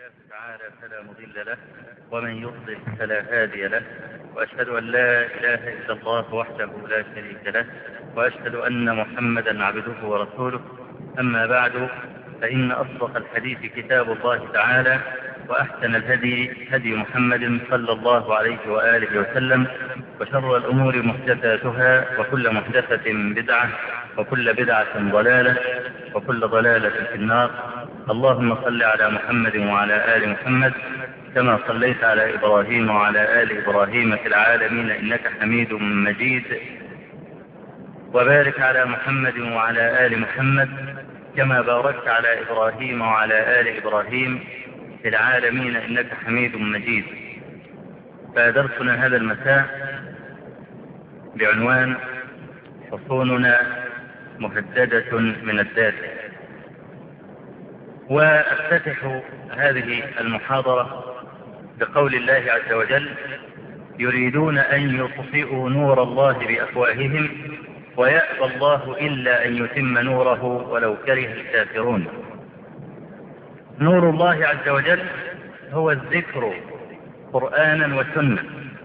الله تعالى فلا مضل له ومن يضلل فلا هادي له، وأشهد أن لا إله إلا الله وحده لا شريك له، وأشهد أن محمدا عبده ورسوله. أما بعد، فإن أصدق الحديث كتاب الله تعالى، وأحسن الهدي هدي محمد صلى الله عليه وآله وسلم، وشر الأمور محدثاتها، وكل محدثة بدعة، وكل بدعة ضلالة، وكل ضلالة في النار. اللهم صل على محمد وعلى آل محمد كما صليت على إبراهيم وعلى آل إبراهيم في العالمين إنك حميد مجيد، وبارك على محمد وعلى آل محمد كما باركت على إبراهيم وعلى آل إبراهيم في العالمين إنك حميد مجيد. فدرسنا هذا المساء بعنوان حصوننا مهددة من الداخل. وأفتتح هذه المحاضرة بقول الله عز وجل: يريدون أن يطفئوا نور الله بأفواههم ويأبى الله إلا أن يتم نوره ولو كره الكافرون. نور الله عز وجل هو الذكر قرآنا وسنة.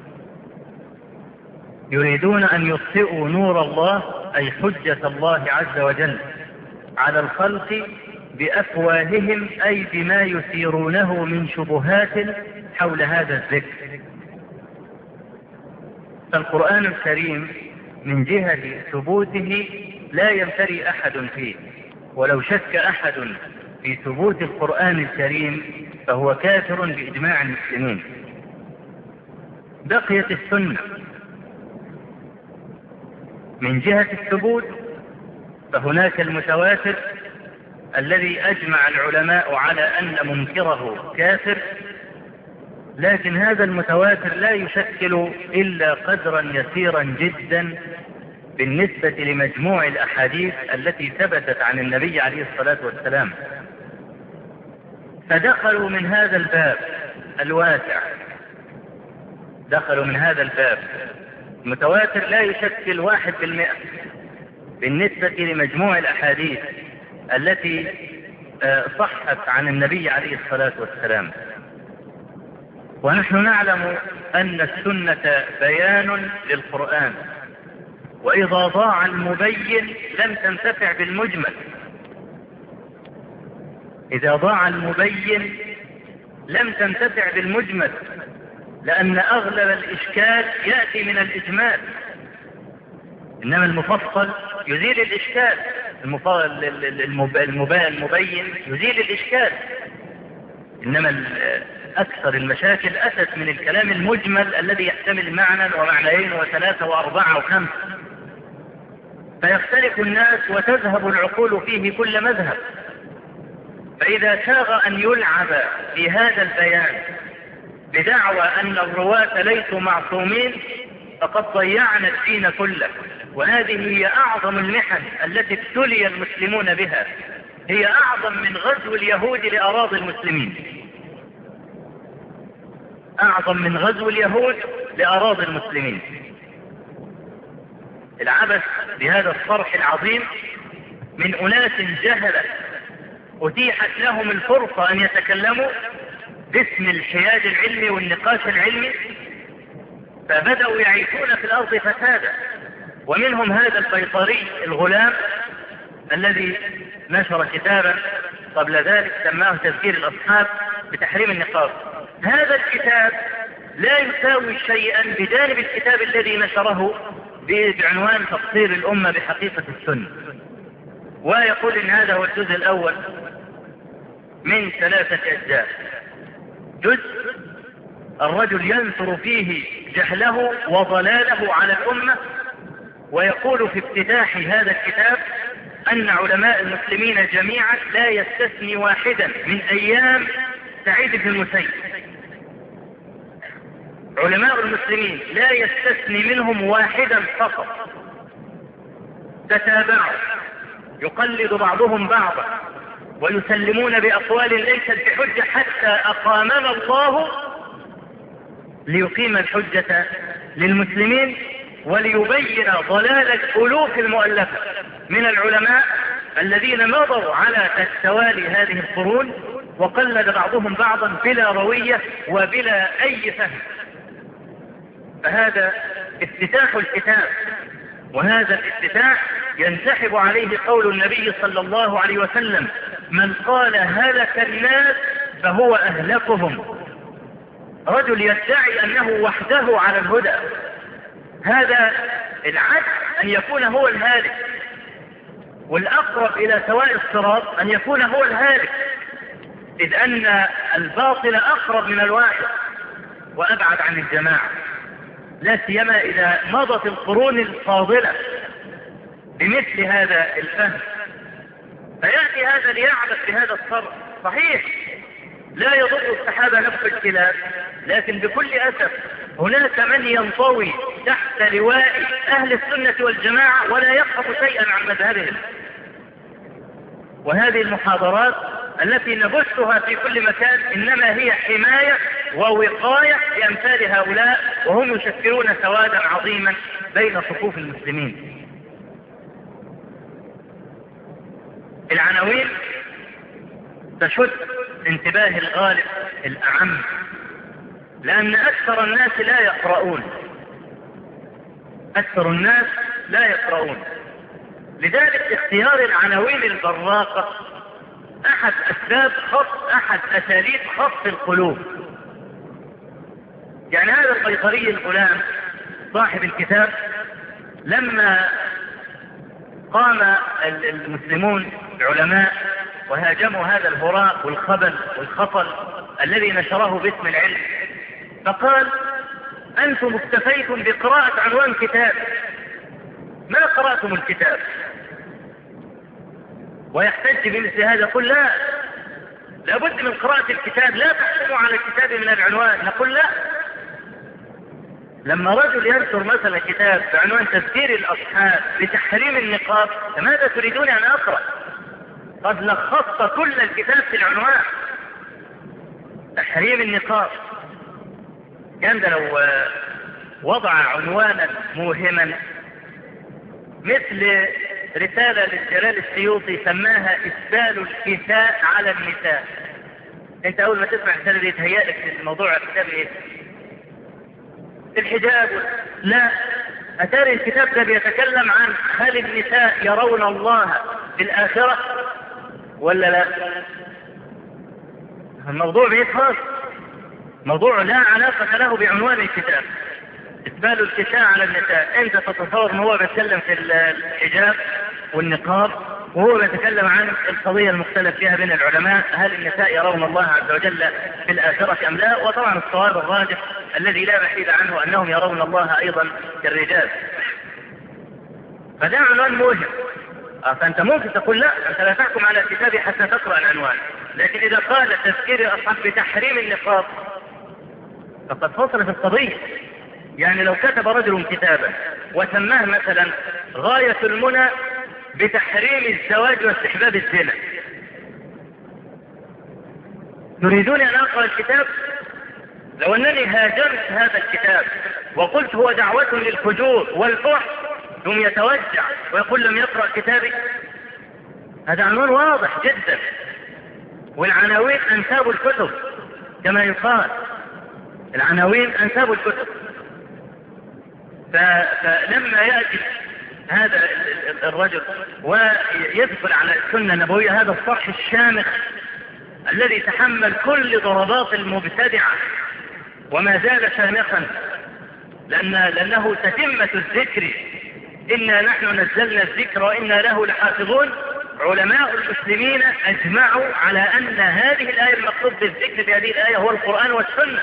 يريدون أن يطفئوا نور الله أي حجة الله عز وجل على الخلق بأفواههم، أي بما يثيرونه من شبهات حول هذا الذكر. فالقرآن الكريم من جهة ثبوته لا يمتري أحد فيه، ولو شك أحد في ثبوت القرآن الكريم فهو كافر بإجماع المسلمين. بقيت السنة من جهة الثبوت، فهناك المتواتر الذي أجمع العلماء على أن منكره كافر، لكن هذا المتواتر لا يشكل إلا قدرا يسيرا جدا بالنسبة لمجموع الأحاديث التي ثبتت عن النبي عليه الصلاة والسلام. فدخلوا من هذا الباب الواسع، دخلوا من هذا الباب. المتواتر لا يشكل 1% بالنسبة لمجموع الأحاديث التي صحت عن النبي عليه الصلاة والسلام. ونحن نعلم أن السنة بيان للقرآن، وإذا ضاع المبين لم تنتفع بالمجمل. إذا ضاع المبين لم تنتفع بالمجمل، لأن أغلب الإشكال يأتي من الإجمال، إنما المفصل يزيل الإشكال. المبين يزيل الإشكال، إنما أكثر المشاكل أتت من الكلام المجمل الذي يحتمل معنى ومعنيين وثلاثة وأربعة وخمسة، فيختلف الناس وتذهب العقول فيه كل مذهب. فإذا ساغ أن يلعب في هذا البيان بدعوى أن الرواة ليسوا معصومين فقد ضيعنا الدين كله. وهذه هي أعظم المحن التي ابتلي المسلمون بها، هي أعظم من غزو اليهود لأراضي المسلمين، أعظم من غزو اليهود لأراضي المسلمين. العبث بهذا الصرح العظيم من أناس جهلة أتيحت لهم الفرصة أن يتكلموا باسم الحياد العلمي والنقاش العلمي، فبدأوا يعيشون في الأرض فسادا. ومنهم هذا البيطري الغلام الذي نشر كتابا قبل ذلك سماه تذكير الأصحاب بتحريم النقاب. هذا الكتاب لا يساوي شيئا بجانب الكتاب الذي نشره بعنوان تقصير الأمة بحقيقة السنة، ويقول إن هذا هو الجزء الأول من 3 أجزاء. جزء الرجل ينثر فيه جهله وضلاله على الأمة، ويقول في افتتاح هذا الكتاب أن علماء المسلمين جميعا لا يستثني واحدا من أيام سعيد بن المسيب. علماء المسلمين لا يستثني منهم واحدا فقط، تتابعوا يقلد بعضهم بعضا ويسلمون بأقوال ليست بحجة حتى أقامنا الله ليقيم الحجة للمسلمين وليبين ضلال الألوف المؤلفة من العلماء الذين مضوا على توالي هذه القرون وقلد بعضهم بعضا بلا روية وبلا أي فهم. فهذا افتتاح الكتاب، وهذا الافتتاح ينسحب عليه قول النبي صلى الله عليه وسلم: من قال هلك الناس فهو أهلكهم. رجل يدعي أنه وحده على الهدى، هذا العدل أن يكون هو الهالك، والأقرب إلى سواء الصراط أن يكون هو الهالك، إذ أن الباطل أقرب من الواحد وأبعد عن الجماعة، لا سيما إذا مضت القرون الفاضلة بمثل هذا الفهم. فيأتي هذا ليعبث بهذا الصرف. صحيح لا يضر السحابة نفس الكلاب، لكن بكل أسف هناك من ينطوي تحت لواء أهل السنة والجماعة ولا يفهم شيئا عن مذهبهم. وهذه المحاضرات التي نبثها في كل مكان إنما هي حماية ووقاية لأمثال هؤلاء، وهم يشكلون سوادا عظيما بين صفوف المسلمين. العناوين تشد انتباه الغالب الأعم، لأن أكثر الناس لا يقرؤون، أكثر الناس لا يقرؤون. لذلك اختيار العناوين البراقة أحد أساليب خطف القلوب. يعني هذا القيصري الغلام صاحب الكتاب لما قام المسلمون العلماء وهاجموا هذا الهراء والخبل والخطل الذي نشره باسم العلم، فقال: أنتم اكتفيتم بقراءة عنوان كتاب، ما قرأتم الكتاب. ويحتج بمثل هذا، يقول: لا، لابد من قراءة الكتاب، لا تحكموا على الكتاب من العنوان. نقول: لا، لما رجل ينشر مثلا كتاب بعنوان تذكير الأصحاب بتحريم النقاب، فماذا تريدون أن أقرأ؟ قد لخصت كل الكتاب في العنوان تحريم النقاب. كان ده لو وضع عنوانا موهما مثل رسالة للجلال السيوطي سماها إسبال الكساء على النساء. انت اول ما تسمع الرسالة دي تهيألك الموضوع الكتاب ايه؟ الحجاب. لا، أتاري الكتاب ده بيتكلم عن هل النساء يرون الله في الآخرة ولا لا؟ الموضوع بعيد خالص، موضوع لا علاقة له بعنوان الكتاب. إسبال الكساء على النساء، أنت تتصور أنه هو بيتكلم في الحجاب والنقاب، وهو بيتكلم عن القضية المختلف فيها بين العلماء: هل النساء يرون الله عز وجل في الآخرة أم لا؟ وطبعا الصواب الراجح الذي لا محيد عنه أنهم يرون الله أيضا كالرجال. فده عنوان موهم. فأنت ممكن تقول: لا، أنت لا تحكم على الكتاب حتى تقرأ العنوان. لكن إذا قال تذكير الأصحاب بتحريم النقاب فقد فصلت القضية. يعني لو كتب رجل كتابا وسماه مثلا غاية المنى بتحريم الزواج واستحباب الزنا، تريدون أن أقرأ الكتاب؟ لو أنني هاجمت هذا الكتاب وقلت هو دعوة للفجور والفحش ثم يتوجع ويقول لم يقرأ كتابي، هذا عنوان واضح جدا. والعناوين أنساب الكتب كما يقال، العناوين أنساب الكتب. فلما يأتي هذا الرجل ويدخل على السنة النبوية، هذا الصرح الشامخ الذي تحمل كل ضربات المبتدعة وما زال شامخا، لأنه تتمة الذكر: إنا نحن نزلنا الذكر وإنا له لحافظون. علماء المسلمين أجمعوا على أن هذه الآية المقصود بالذكر في هذه الآية هو القرآن والسنة،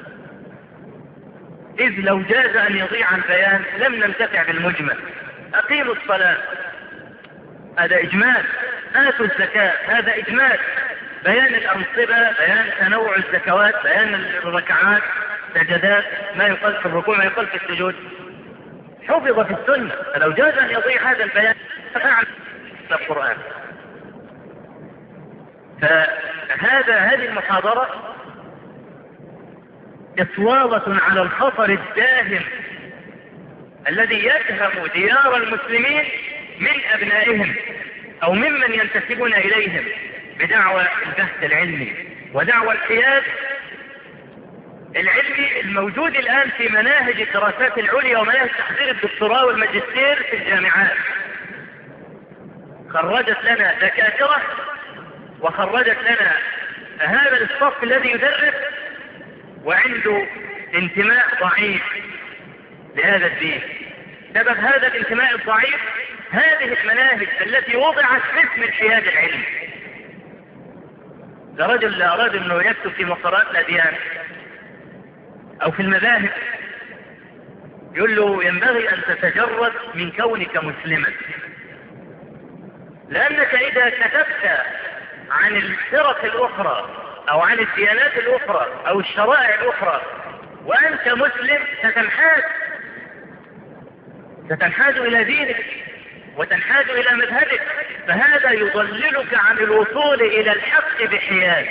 إذ لو جاز أن يضيع البيان لم ننتفع بالمجمل. أقيموا الصلاة، هذا إجمال. آتوا الزكاة، هذا إجمال. بيان الأنصبة، بيان تنوع الزكوات، بيان الركعات، سجدات، ما يقال في الركوع، ما يقال في السجود، حفظ في السنة. فلو جاز أن يضيع هذا البيان فعل القرآن. هذه المحاضرة إصوابة على الخطر الداهم الذي يدهم ديار المسلمين من أبنائهم أو ممن ينتسبون إليهم، بدعوى البحث العلمي ودعوى الحياد العلمي الموجود الآن في مناهج الدراسات العليا ومناهج تحضير الدكتوراه والماجستير في الجامعات. خرجت لنا دكاترة وخرجت لنا هذا الصف الذي يدرس وعنده انتماء ضعيف لهذا الدين. سبب هذا الانتماء الضعيف هذه المناهج التي وضعت باسم الحياد العلمي. ده رجل أراد أنه يكتب في مقرات الأديان أو في المذاهب، يقول له ينبغي أن تتجرد من كونك مسلما، لأنك إذا كتبت عن الفرق الأخرى أو عن الديانات الأخرى أو الشرائع الأخرى وأنت مسلم ستنحاز إلى دينك وتنحاز إلى مذهبك، فهذا يضللك عن الوصول إلى الحق بحياد.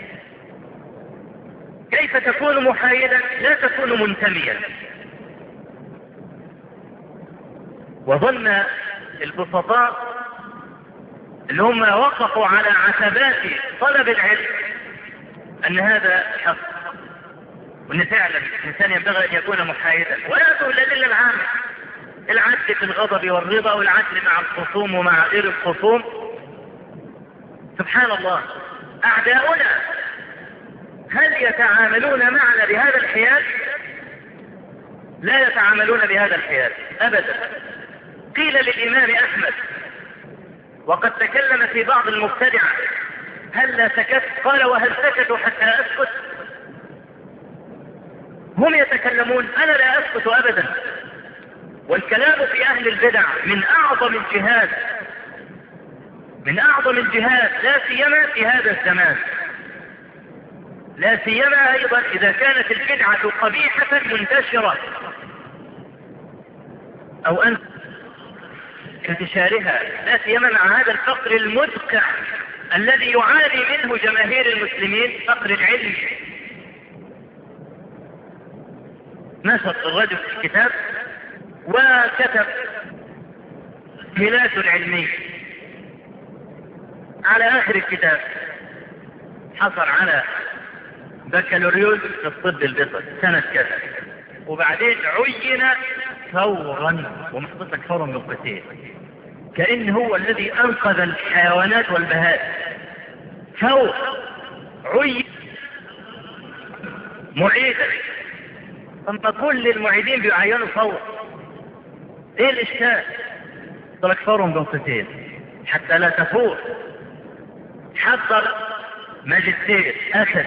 كيف تكون محايدا؟ لا تكون منتميا. وظن البسطاء اللي هم وقفوا على عتبات طلب العلم أن هذا حق، وأن فعلا الإنسان ينبغي أن يكون محايدا ولا تقول الأدلة العامة، العدل في الغضب والرضا والعدل مع الخصوم ومع غير الخصوم. سبحان الله، أعداؤنا هل يتعاملون معنا بهذا الحياد؟ لا يتعاملون بهذا الحياد أبدا. قيل للإمام أحمد وقد تكلم في بعض المبتدعة هل لا سكت؟ قال وهل سكتوا حتى أسكت؟ هم يتكلمون، أنا لا أسكت أبدا. والكلام في أهل البدع من أعظم الجهاد، من أعظم الجهاد، لا سيما في هذا الزمان، لا سيما أيضا إذا كانت البدعة قبيحة منتشرة أو أن انتشارها، لا سيما مع هذا الفقر المدقع الذي يعاني منه جماهير المسلمين، فقر العلم. نشط الرجل في الكتاب وكتب ميلاد العلمي على آخر الكتاب، حصل على بكالوريوس في الطب البيطري سنة كذا، وبعدين عين فورا، ومحطتك فورا بالقتيل، كأن هو الذي أنقذ الحيوانات والبهائم. فور عين معيدا، ثم كل المعيدين بيعينوا فور. ايه الاشكال؟ ترك فور بالقتيل حتى لا تفور. حضر ماجستير أخذ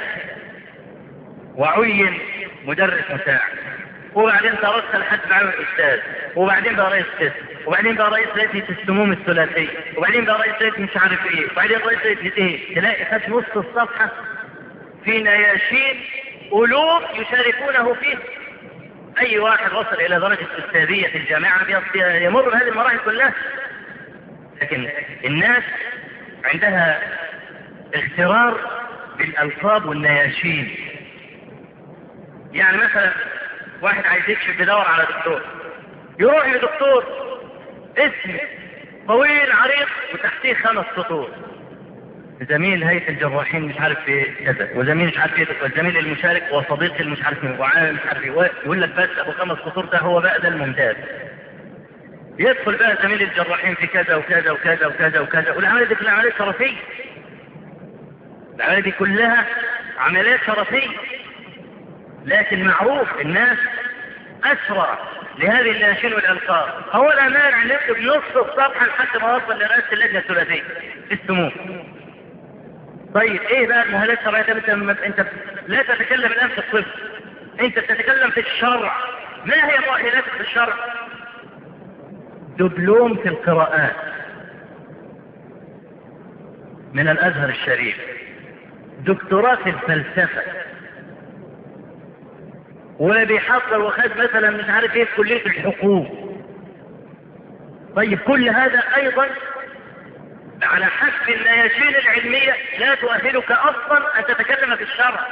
وعين مدرس مساعد، وبعدين ترسل لحد معه الأستاذ، وبعدين بقى رئيس قسم، وبعدين بقى رئيس لجنة السموم الثلاثية، وبعدين بقى رئيس لجنة مش عارف ايه، وبعدين رئيس لجنة ايه. تلاقي خد نص الصفحة في نياشين ألوف يشاركونه فيه. أي واحد وصل إلى درجة أستاذية في الجامعة يمر بهذه المراحل كلها. لكن الناس عندها اغترار بالألقاب والنياشين. يعني مثلا واحد عايز يكشف يدور على دكتور، يروح لدكتور اسم طويل عريض وتحتيه 5 سطور، زميل هيئة الجراحين مش عارف في كذا، وزميل مش عارف ايه، والزميل المشارك وصديق مش عارف ايه، وعامل مش عارف ايه، يقول لك بس ابو 5 سطور ده هو بقى ده الممتاز. يدخل بقى زميل الجراحين في كذا وكذا وكذا وكذا وكذا، والعملية دي كلها عمليات شرفية. العملية دي كلها عمليات شرفية، لكن معروف الناس أسرع لهذه الناشين والألقاب. هو لا مانع أن يكتب نص الصفحة لحد ما وصل لرئاسة اللجنة الثلاثية في السموم. طيب ايه بقى المهالات الشرعية؟ انت لا تتكلم الآن في الطب، انت تتكلم في الشرع. ما هي مؤهلاتك في الشرع؟ دبلوم في القراءات من الأزهر الشريف، دكتوراه في الفلسفة، وبيحضر وخد مثلا مش عارف ايه في كلية الحقوق. طيب كل هذا ايضا على حسب النياشين العلمية لا تؤهلك اصلا ان تتكلم في الشرع.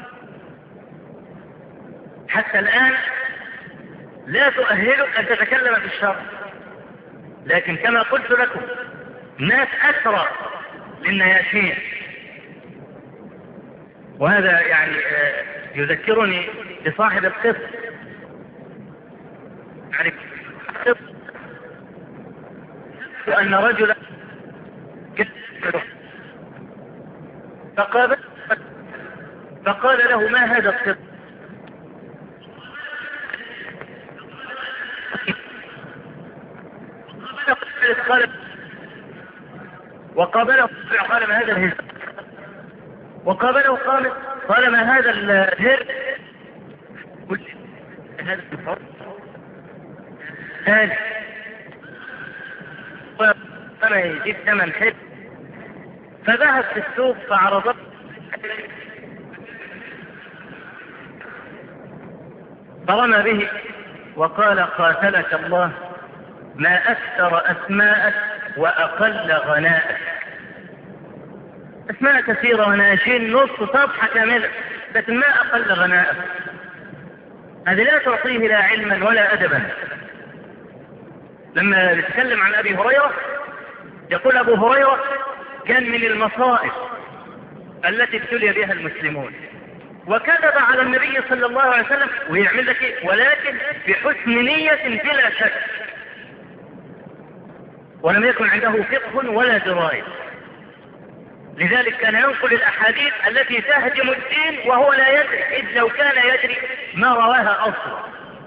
حتى الان لا تؤهلك ان تتكلم في الشرع. لكن كما قلت لكم، ناس اسرع للنياشين. وهذا يعني يذكرني بصاحب القصة، يعني أن رجلا فقال له: ما هذا القط؟ وقابله قال: ما هذا الهزء؟ وقابله قال: ما هذا الهر؟ هذا الصوت ثاني فما يجيب ثمن حلو، فذهب في السوق فعرضته فرمى به وقال: قاتلك الله، ما أكثر أسماءك وأقل غناءك. أسماء كثيرة وناشين نص صفحة كاملة، لكن ما أقل غناءك. هذه لا تعطيه لا علما ولا أدبا. لما نتكلم عن أبي هريرة يقول أبو هريرة: كان من المصائب التي ابتلي بها المسلمون، وكذب على النبي صلى الله عليه وسلم ويعمل لك إيه؟ ولكن بحسن نية بلا شك، ولم يكن عنده فقه ولا دراية. لذلك كان ينقل الأحاديث التي تهدم الدين وهو لا يدري، إذ لو كان يدري ما رواها أصلا.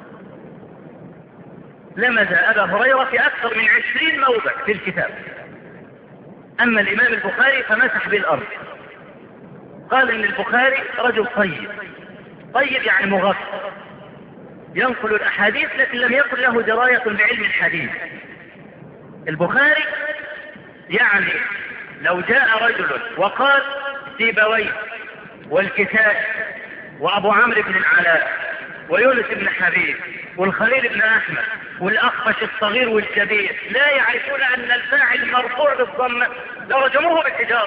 لمز أبا هريرة في أكثر من 20 موضع في الكتاب. أما الإمام البخاري فمسح بالأرض، قال إن البخاري رجل طيب يعني مغفر، ينقل الأحاديث لكن لم يكن له دراية بعلم الحديث. البخاري يعني لو جاء رجل وقال: سيبويه والكسائي وأبو عمرو بن العلاء ويونس بن حبيب والخليل بن أحمد والأخفش الصغير والكبير لا يعرفون أن الفاعل مرفوع بالضمة لرجموه بالحجارة.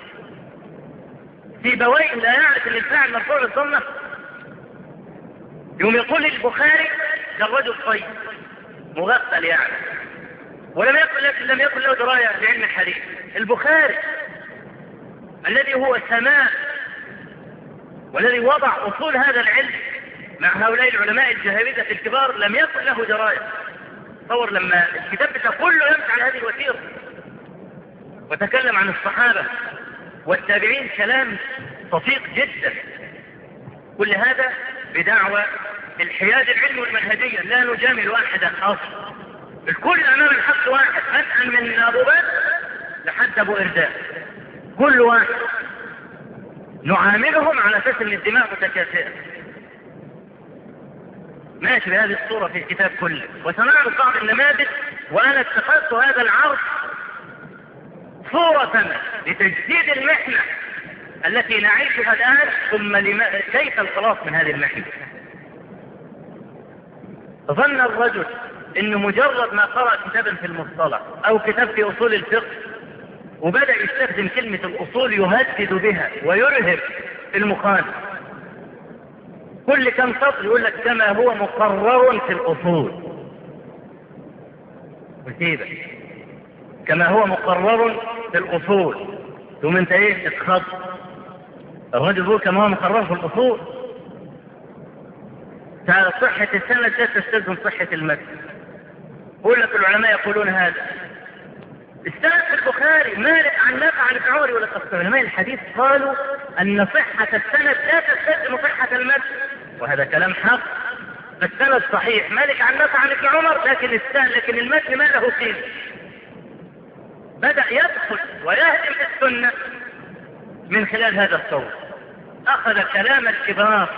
سيبويه لا يعرف أن الفاعل مرفوع بالضمة، يوم يقول البخاري ده الرجل طيب مغفل يعني، ولم يكن له دراية بعلم الحديث. البخاري الذي هو سماء والذي وضع أصول هذا العلم مع هؤلاء العلماء الجهابذة الكبار لم يكن له دراية. تصور لما الكتاب بتاعه كله يمشي على هذه الوتيرة، وتكلم عن الصحابة والتابعين كلام دقيق جدا. كل هذا بدعوى الحياد العلم والمنهجية، لا نجامل أحدا أصلا، الكل أمام الحق واحد، أسأل من أبو بكر لحد أبو إرداء، كل واحد نعاملهم على أساس أن الدماء متكافئة. ماشي بهذه الصورة في الكتاب كله. وسنعرض بعض النماذج، وأنا اتخذت هذا العرض صورة لتجديد المحنة التي نعيشها الآن، ثم كيف الخلاص من هذه المحنة. ظن الرجل انه مجرد ما قرأ كتابا في المصطلح او كتاب في اصول الفقه وبدأ يستخدم كلمة الاصول يهدد بها ويرهب المخالف، كل كم سطر يقول لك كما هو مقرر في الاصول، وسيبك كما هو مقرر في الاصول، ثم انت ايه اتخذ الرجل يقول كما هو مقرر في الاصول. صحة السند لا تستلزم صحة المتن. يقول لك العلماء يقولون هذا. استند في البخاري مالك عن نافع عن ابن عمر، ولا علماء الحديث قالوا ان صحة السند لا تستلزم صحة المتن، وهذا كلام حق. السند صحيح مالك عن نافع عن ابن عمر، لكن المتن ما له قيمة. بدأ يدخل ويهدم السنة من خلال هذا الصوت. أخذ كلام الكبار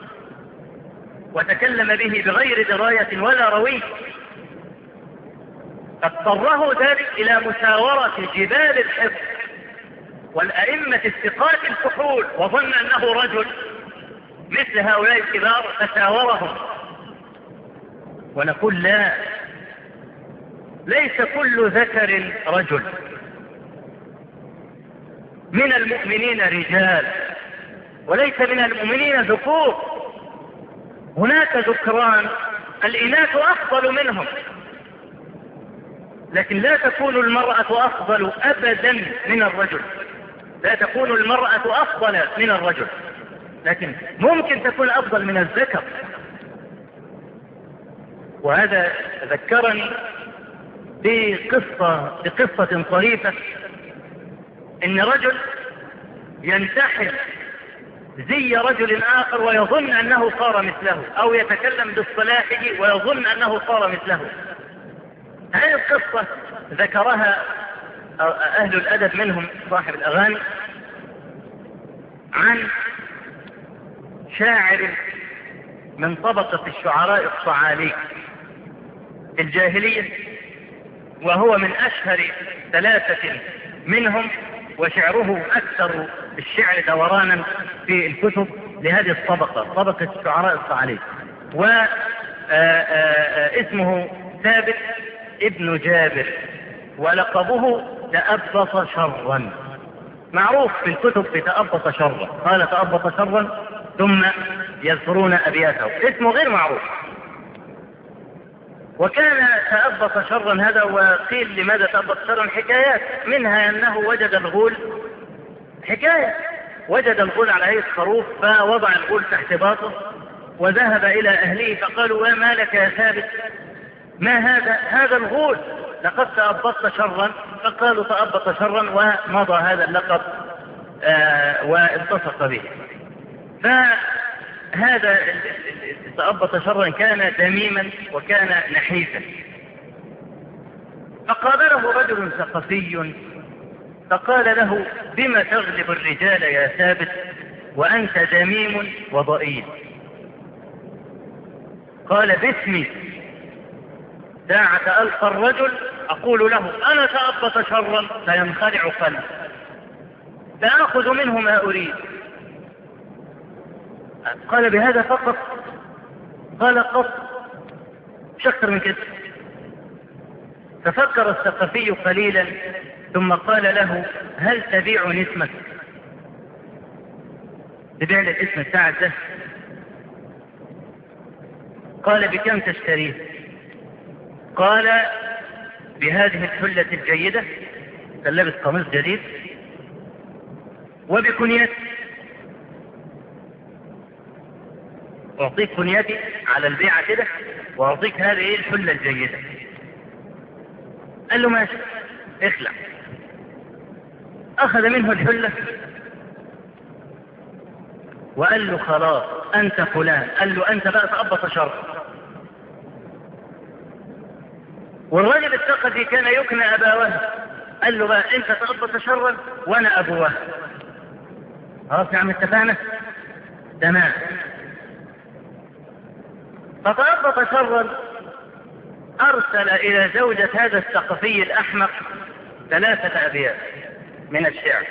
وتكلم به بغير دراية ولا روي، اضطره ذلك إلى مساورة جبال الحفظ والأئمة الثقات الفحول، وظن أنه رجل مثل هؤلاء الكبار فساورهم. ونقول لا، ليس كل ذكر رجل، من المؤمنين رجال وليس من المؤمنين ذكور. هناك ذكران الإناث أفضل منهم، لكن لا تكون المرأة أفضل أبدا من الرجل. لا تكون المرأة أفضل من الرجل، لكن ممكن تكون أفضل من الذكر. وهذا ذكرني بقصة طريفة، إن رجل ينتحل زي رجل آخر ويظن أنه صار مثله، أو يتكلم باصطلاحه ويظن أنه صار مثله. هذه القصة ذكرها أهل الأدب منهم صاحب الأغاني عن شاعر من طبقة الشعراء الصعاليك في الجاهلية، وهو من أشهر 3 منهم، وشعره أكثر الشعر دورانا في الكتب لهذه الطبقة، طبقة الشعراء الصعاليك. واسمه ثابت ابن جابر، ولقبه تأبط شرا، معروف في الكتب بتأبط شرا، قال تأبط شرا ثم يذكرون أبياته، اسمه غير معروف. وكان تأبط شرا هذا، وقيل لماذا تأبط شرا حكايات، منها أنه وجد الغول، حكاية وجد الغول على هيئة خروف، فوضع الغول تحت باطه وذهب إلى أهله فقالوا ما لك يا ثابت، ما هذا الغول، لقد تأبطت شرا. فقالوا تأبط شرا، ومضى هذا اللقب والتصق به. فهذا تأبط شرا كان دميما وكان نحيفا. فقابله رجل ثقفي فقال له بما تغلب الرجال يا ثابت وأنت دميم وضئيل؟ قال باسمي، ساعة ألقى الرجل أقول له أنا تأبط شرا فينخلع قلبي، فأخذ منه ما أريد. قال بهذا فقط؟ قال قط، مش أكثر من كده. تفكر الثقفي قليلا ثم قال له هل تبيعني اسمك؟ تبيع لي الاسم بتاعك ده؟ قال بكم تشتريه؟ قال بهذه الحلة الجيدة، لابس قميص جديد، وبكنيتي، أعطيك كنيتي على البيعة كده، وأعطيك هذه الحلة الجيدة. قال له ماشي اخلع. أخذ منه الحلة وقال له خلاص أنت فلان. قال له أنت بقى تأبط شر. والرجل الثقفي كان يكنى أبا وهب، قال له بقى أنت تأبط شرا وأنا أبو وهب. خلاص يا عم اتفقنا؟ تمام. فتأبط شرا أرسل إلى زوجة هذا الثقفي الأحمق 3 أبيات من الشعر،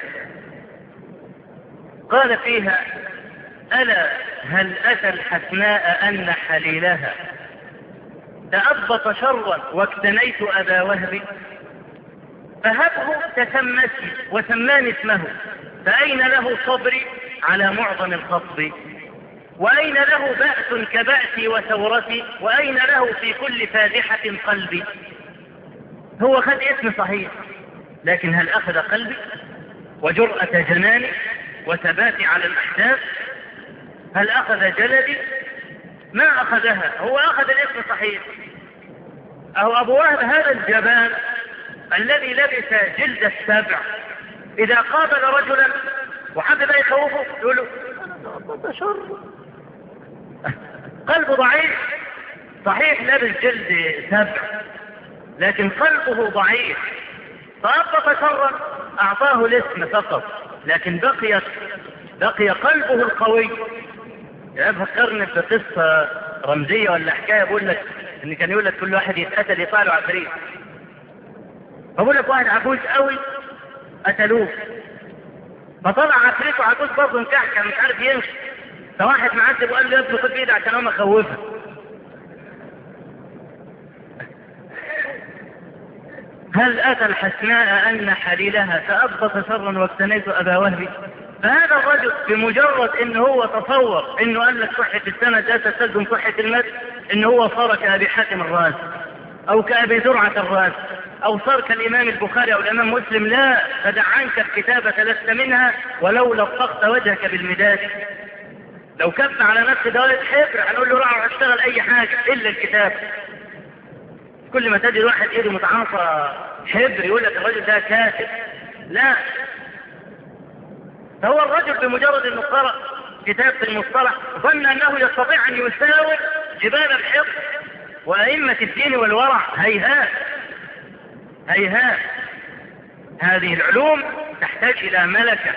قال فيها ألا هل أتى الحسناء أن حليلها تأبط شرا واكتنيت أبا وهب، فهبه تسمتي وسماني اسمه، فأين له صبري على معظم الخطب، وأين له بأس كبأسي وثورتي، وأين له في كل فادحة قلبي. هو خد اسم صحيح، لكن هل أخذ قلبي وجرأة جناني وثباتي على الأحداث؟ هل أخذ جلدي؟ ما أخذها. هو أخذ الاسم صحيح. أهو أبو وهب هذا الجبان الذي لبس جلد السبع، إذا قابل رجلا وحب بقى يخوفه يقول له أنا شر، قلبه ضعيف، صحيح لابس جلد سبع لكن قلبه ضعيف. فأبط شرا أعطاه الاسم فقط، لكن بقي قلبه القوي. يعني فكرني بقصة رمزية ولا حكاية، بقول لك ان كان يقول لك كل واحد يتقتل يطلع له عفريت، فبقول لك واحد عجوز قوي قتلوه، فطلع عفريته عجوز برضه انكحكه مش عارف يمشي، فواحد معذب وقال له يا ابني خد بايدي عشان هو مخوفها. هل أتى الحسناء أن حليلها تأبط شرا واكتنيت أبا وهبي. فهذا الرجل بمجرد انه هو تصور انه قال لك صحة السند لا تستلزم صحة المد، انه هو صار كأبي حاتم الرازي او كأبي زرعة الرازي أو صار كالإمام البخاري أو الإمام مسلم، لا، فدع عنك الكتابة لست منها ولو لطخت وجهك بالمداد. لو كتب على نفسه دوائر حبر هنقول له روح اشتغل أي حاجة إلا الكتاب. كل ما تجد واحد إيده متعاصى حبر يقول لك الرجل ده كاتب، لا، فهو الرجل بمجرد أنه قرأ كتاب في المصطلح ظن أنه يستطيع أن يساوي جبال الحفظ وأئمة الدين والورع. هيهات هيهات، هذه العلوم تحتاج إلى ملكة.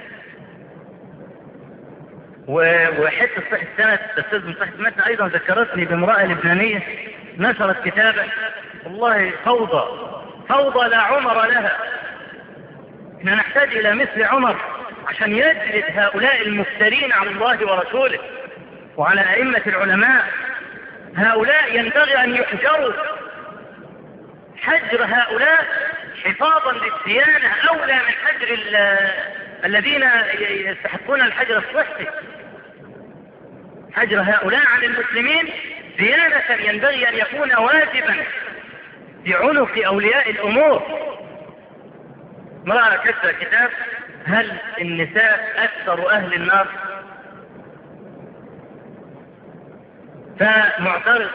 وحتى صحة السنة الأستاذ من صحة المتن أيضا ذكرتني بامرأة لبنانية نشرت كتابا، والله فوضى لا عمر لها. احنا نحتاج إلى مثل عمر عشان يجلد هؤلاء المفترين على الله ورسوله وعلى أئمة العلماء. هؤلاء ينبغي أن يحجروا، حجر هؤلاء حفاظا للديانة أولى من حجر الذين يستحقون الحجر الصحي. حجر هؤلاء عن المسلمين ديانة ينبغي أن يكون واجبا في عنق أولياء الأمور. امرأة كتب كتاب هل النساء أكثر أهل النار؟ فمعترض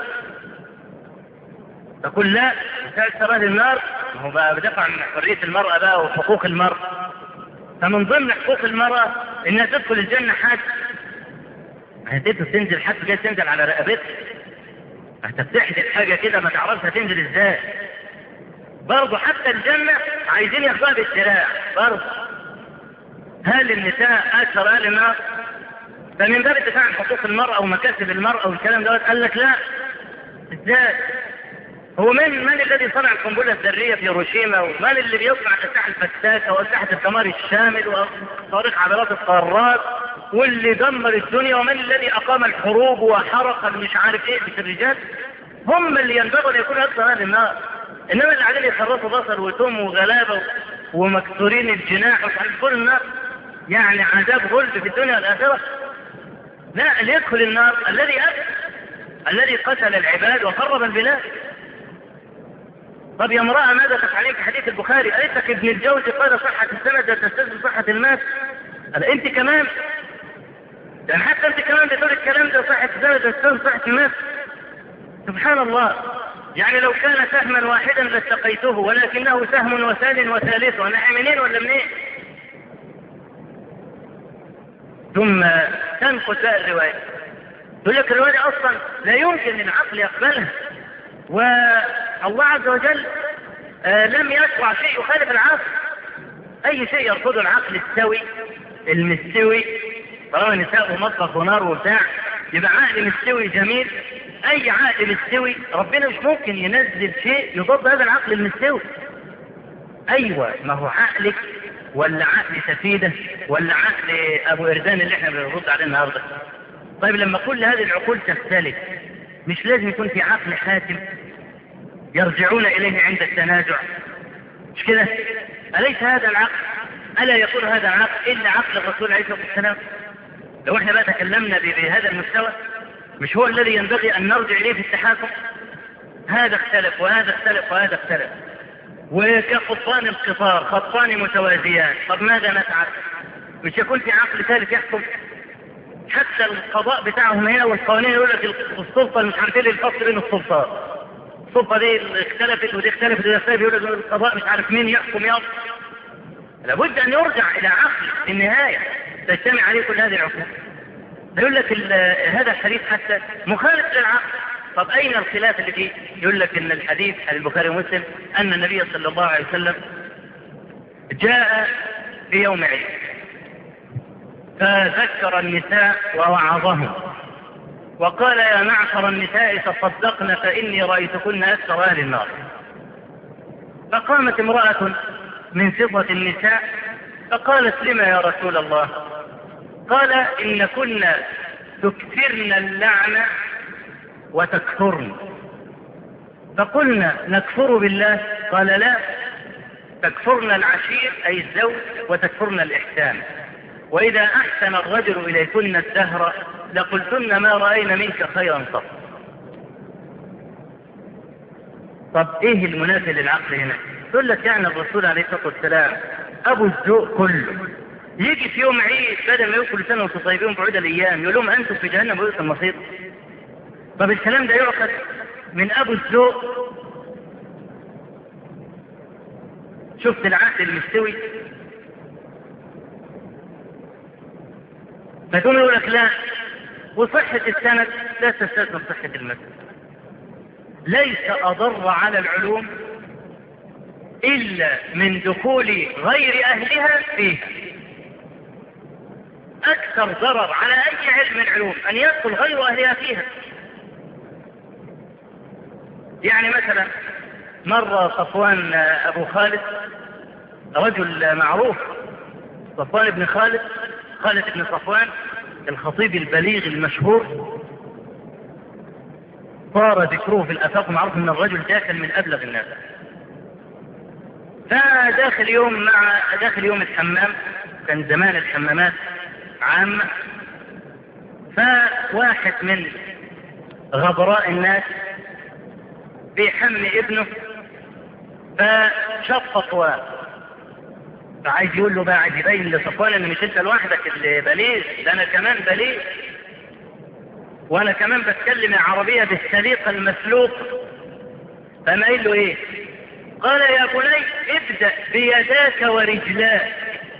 تقول لا، النساء أكثر أهل النار، هو بقى بدفع عن حرية المرأة بقى وحقوق المرأة. فمن ضمن حقوق المرأة إنها تدخل الجنة حاج، هتبقى تنزل حاج جاي تنزل على رقبتها، هتفتحدث حاجة كده ما تعرفش هتنزل ازاي. برضه حتى الجنة عايزين ياخدوها بالدراع برضه. هل النساء أكثر أهل النار؟ فمن باب الدفاع عن حقوق المرأة ومكاسب المرأة والكلام دوت قال لك لا، ازاي؟ هو من الذي صنع القنبلة الذرية في هيروشيما؟ ومن اللي بيصنع الأسلحة الفتاكة وأسلحة الدمار الشامل وصواريخ عضلات القارات واللي دمر الدنيا؟ ومن الذي أقام الحروب وحرق مش عارف ايه؟ مش الرجال؟ هم اللي ينبغوا أن يكونوا أكثر أهل النار. إنما اللي قاعدين يخرطوا بصر وتم وغلابة ومكسورين الجناح ومش عارف يدخلوا النار، يعني عذاب غلب في الدنيا والآخرة. لا، اللي يدخل النار الذي أكل، الذي قتل العباد وخرب البلاد. طب يا امرأة ماذا تفعلين في حديث البخاري؟ قالت لك ابن الجوزي قال صحة السند تستلزم صحة الماس. قال انت كمان، يعني حتى انت كمان بتقول الكلام ده صحة السند تستلزم صحة الماس. سبحان الله، يعني لو كان سهما واحدا لاتقيته ولكنه سهم وثان وثالث، وانا منين ولا منين؟ ثم تنقل بقى الرواية، يقول لك الرواية اصلا لا يمكن العقل يقبلها، والله عز وجل لم يشرع شيء يخالف العقل. اي شيء يرفضه العقل السوي المستوي، طالما نساء ومطبخ ونار وبتاع يبقى عقل مستوي جميل. اي عقل مستوي ربنا مش ممكن ينزل شيء يضاد هذا العقل المستوي. ايوه، ما هو عقلك ولا عقل سفيدة ولا عقل ابو اردان اللي احنا بنرد عليه النهارده؟ طيب لما كل هذه العقول تختلف مش لازم يكون في عقل حاكم يرجعون اليه عند التنازع؟ مش كده؟ اليس هذا العقل؟ الا يكون هذا العقل الا عقل الرسول عليه الصلاه والسلام؟ لو احنا بقى تكلمنا بهذا المستوى، مش هو الذي ينبغي ان نرجع اليه في التحاكم؟ هذا اختلف وهذا اختلف وهذا اختلف، وكخطان القطار خطان متوازيان. طب ماذا نفعل؟ مش يكون في عقل ثالث يحكم؟ حتى القضاء بتاعهم هنا والقوانين يقول لك السلطه مش عارف ايه الفصل بين السلطات، السلطه دي اختلفت ودي اختلفت ودي اختلفت، يقول لك القضاء مش عارف مين يحكم يا. لابد ان يرجع الى عقل في النهايه تجتمع عليه كل هذه العقول. يقول لك هذا الحديث حتى مخالف للعقل. طب اين الخلاف اللي فيه؟ يقول لك ان الحديث عن البخاري ومسلم ان النبي صلى الله عليه وسلم جاء في يوم عيد فذكر النساء ووعظهم وقال يا معشر النساء تصدقن فإني رأيتكن أكثر أهل النار. فقامت امرأة من صفة النساء فقالت لما يا رسول الله؟ قال إن كنا تكثرن اللعنة وتكفرن. فقلنا نكفر بالله؟ قال لا، تكفرن العشير أي الزوج وتكفرن الإحسان، وإذا أحسن الرجل إليكن الدهر لقلتن ما رأينا منك خيرا قط. طب ايه المنافي للعقل هنا؟ يقول لك يعني الرسول عليه الصلاة والسلام ابو الذوق كله يجي في يوم عيد بدل ما يقول سنة وانتم طيبين بعود الايام يقول لهم انتم في جهنم وبئس المصير. طب الكلام ده يؤخذ من ابو الذوق؟ شفت العقل المستوي؟ فتقوم يقول لك لا، وصحة السند لا تستلزم صحة المسند. ليس أضر على العلوم إلا من دخول غير أهلها فيها. أكثر ضرر على أي علم من العلوم أن يدخل غير أهلها فيها. يعني مثلا مر صفوان أبو خالد، رجل معروف، صفوان بن خالد بن صفوان الخطيب البليغ المشهور، صار ذكره في الآفاق، معروف أن الرجل ده كان من أبلغ الناس. فداخل يوم الحمام، كان زمان الحمامات عامة، فواحد من غبراء الناس بيحمي ابنه فشاف صفوان، فعايز يقول له بقى، عايز يبين لصفوان ان مش انت لوحدك اللي بليغ، ده انا كمان بليغ، وانا كمان بتكلم العربية بالسليقة المسلوق. فما قال له ايه؟ قال يا بني ابدأ بيداك ورجلاك.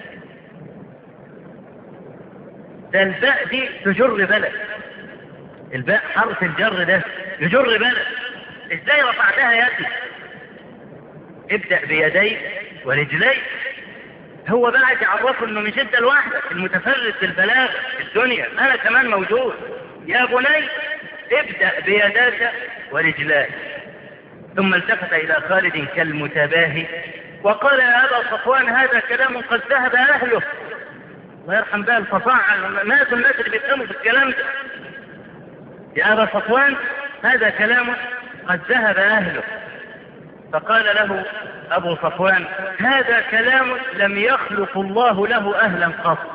ده الباء دي تجر بلد، الباء حرف الجر ده يجر بلد، ازاي رفعتها يا ابني؟ ابدأ بيديك ورجليك. هو بقى يعرفه انه مش انت لوحدك المتفرد بالبلاغة في الدنيا، انا كمان موجود. يا بني ابدأ بيداك ورجلاك. ثم التفت الى خالد كالمتباهي وقال يا ابا صفوان هذا كلام قد ذهب اهله. الله يرحم بها الفصاحة، الناس اللي بيفهموا في الكلام ده. يا ابا صفوان هذا كلام قد ذهب اهله. فقال له ابو صفوان هذا كلام لم يخلق الله له اهلا قط.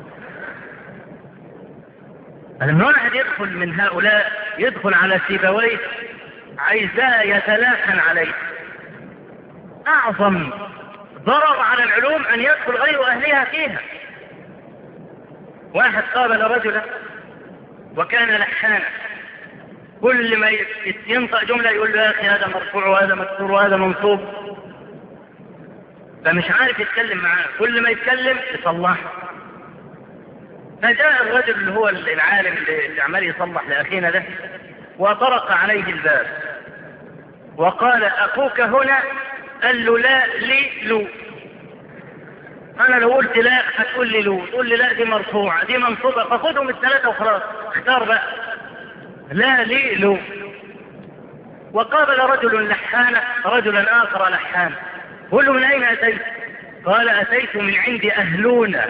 لما واحد يدخل من هؤلاء يدخل على سيبويه عايزاه يتلاحن عليه. اعظم ضرر على العلوم ان يدخل غير اهلها فيها. واحد قابل رجلا وكان لحانا، كل ما ينطق جملة يقول له يا اخي هذا مرفوع وهذا مكسور وهذا منصوب، فمش عارف يتكلم معاه، كل ما يتكلم يصلحه. فجاء الرجل اللي هو العالم اللي عمال يصلح لأخينا ده وطرق عليه الباب وقال اخوك هنا؟ قال له لا لي لو. انا لو قلت لا هتقول لي لو، تقول لي لا دي مرفوعة دي منصوبة، فخدهم الثلاثة وخلاص، اختار بقى. لا لي لو. وقابل رجل لحانا رجلا اخر لحانا، قل له من اين اتيت؟ قال اتيت من عند اهلونا.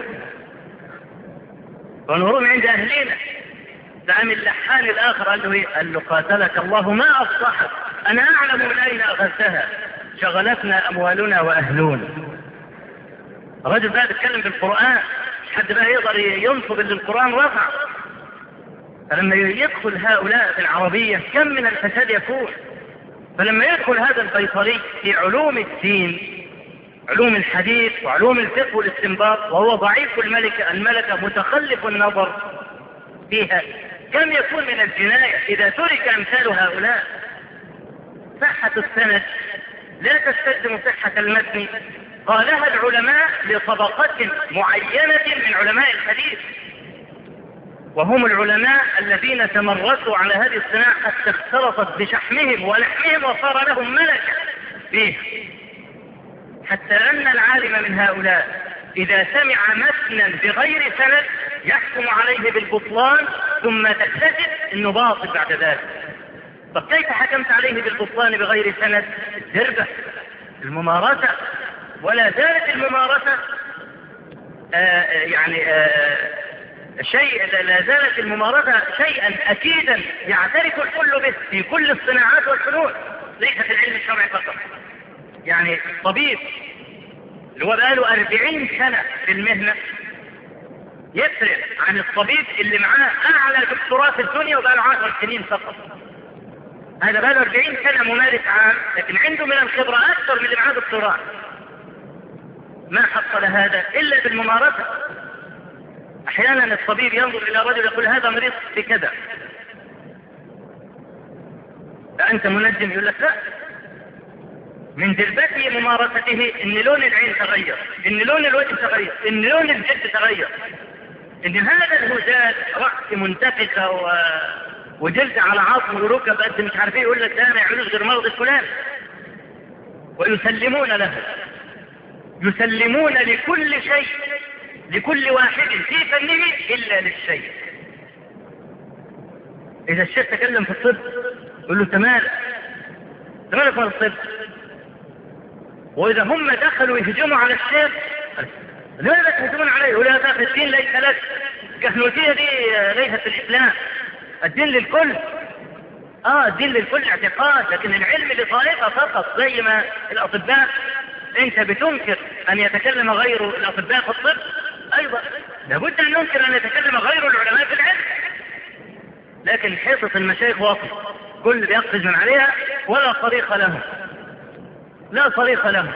ونروح من عند اهلنا. فقام اللحان الاخر قال له ايه؟ قال له قاتلك الله ما افصحك، انا اعلم من اين اخذتها، شغلتنا اموالنا واهلنا. الرجل بقى بيتكلم بالقران، مش حد بقى يقدر ينصب اللي القران رفع. فلما يدخل هؤلاء في العربية كم من الفساد يكون. فلما يدخل هذا البيطري في علوم الدين، علوم الحديث وعلوم الفقه والاستنباط، وهو ضعيف الملكة متخلف النظر فيها، كم يكون من الجناية إذا ترك أمثال هؤلاء. صحة السند لا تستلزم صحة المتن، قالها العلماء لطبقة معينة من علماء الحديث، وهم العلماء الذين تمرسوا على هذه الصناعة حتى اختلطت بشحمهم ولحمهم وصار لهم ملكة فيه. حتى أن العالم من هؤلاء إذا سمع متنا بغير سند يحكم عليه بالبطلان ثم تكتشف أنه باطل بعد ذلك. طب كيف حكمت عليه بالبطلان بغير سند؟ الدربة، الممارسة. ولا زالت الممارسة لا زالت الممارسة شيئا أكيدا يعترف الكل به في كل الصناعات والفنون، ليس في العلم الشرعي فقط. يعني طبيب اللي هو بقاله 40 سنة في المهنة يفرق عن الطبيب اللي معاه أعلى دكتوراه في الدنيا وبقاله 10 سنين فقط. هذا بقى 40 سنة ممارس عام، لكن عنده من الخبرة أكثر من اللي معاه دكتوراه. ما حصل هذا إلا بالممارسة. أحيانا الطبيب ينظر إلى رجل يقول هذا مريض بكذا، فأنت منجم، يقول لك لا، من دلبته ممارسته إن لون العين تغير، إن لون الوجه تغير، إن لون الجلد تغير، إن هذا الهزال رأس منتفخة وجلد على عظم وركب قد مش عارف ايه، يقول لك ده ما يعملوش غير مرض فلان. ويسلمون له، يسلمون لكل شيء، لكل واحد في فنه إلا للشيء. إذا الشيخ تكلم في الطب يقول له تمالك في الطب. وإذا هم دخلوا يهجموا على الشيخ، لماذا تهجمون عليه؟ يقول هذا الدين ليس لك، كهنوتية دي ليست الإسلام، الدين للكل. الدين للكل اعتقاد، لكن العلم لطائفة فقط. زي ما الأطباء أنت بتنكر أن يتكلم غير الأطباء في الطب، أيضا لابد أن ننكر أن يتكلم غير العلماء في العلم. لكن حصة المشايخ واقف، كل بيقفز من عليها ولا صريخ لهم، لا صريخ لهم.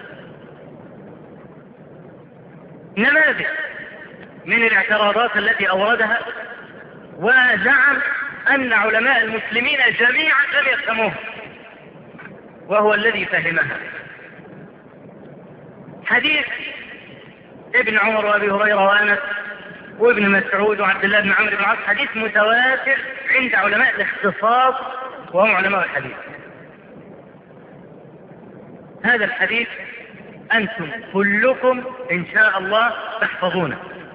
نماذج من الاعتراضات التي أوردها، وزعم أن علماء المسلمين جميعا لم يفهموه، وهو الذي فهمها. حديث ابن عمر وابي هريرة وأنس وابن مسعود وعبد الله بن عمرو بن العاص، حديث متواتر عند علماء الاختصاص وهم علماء الحديث. هذا الحديث أنتم كلكم إن شاء الله تحفظونه.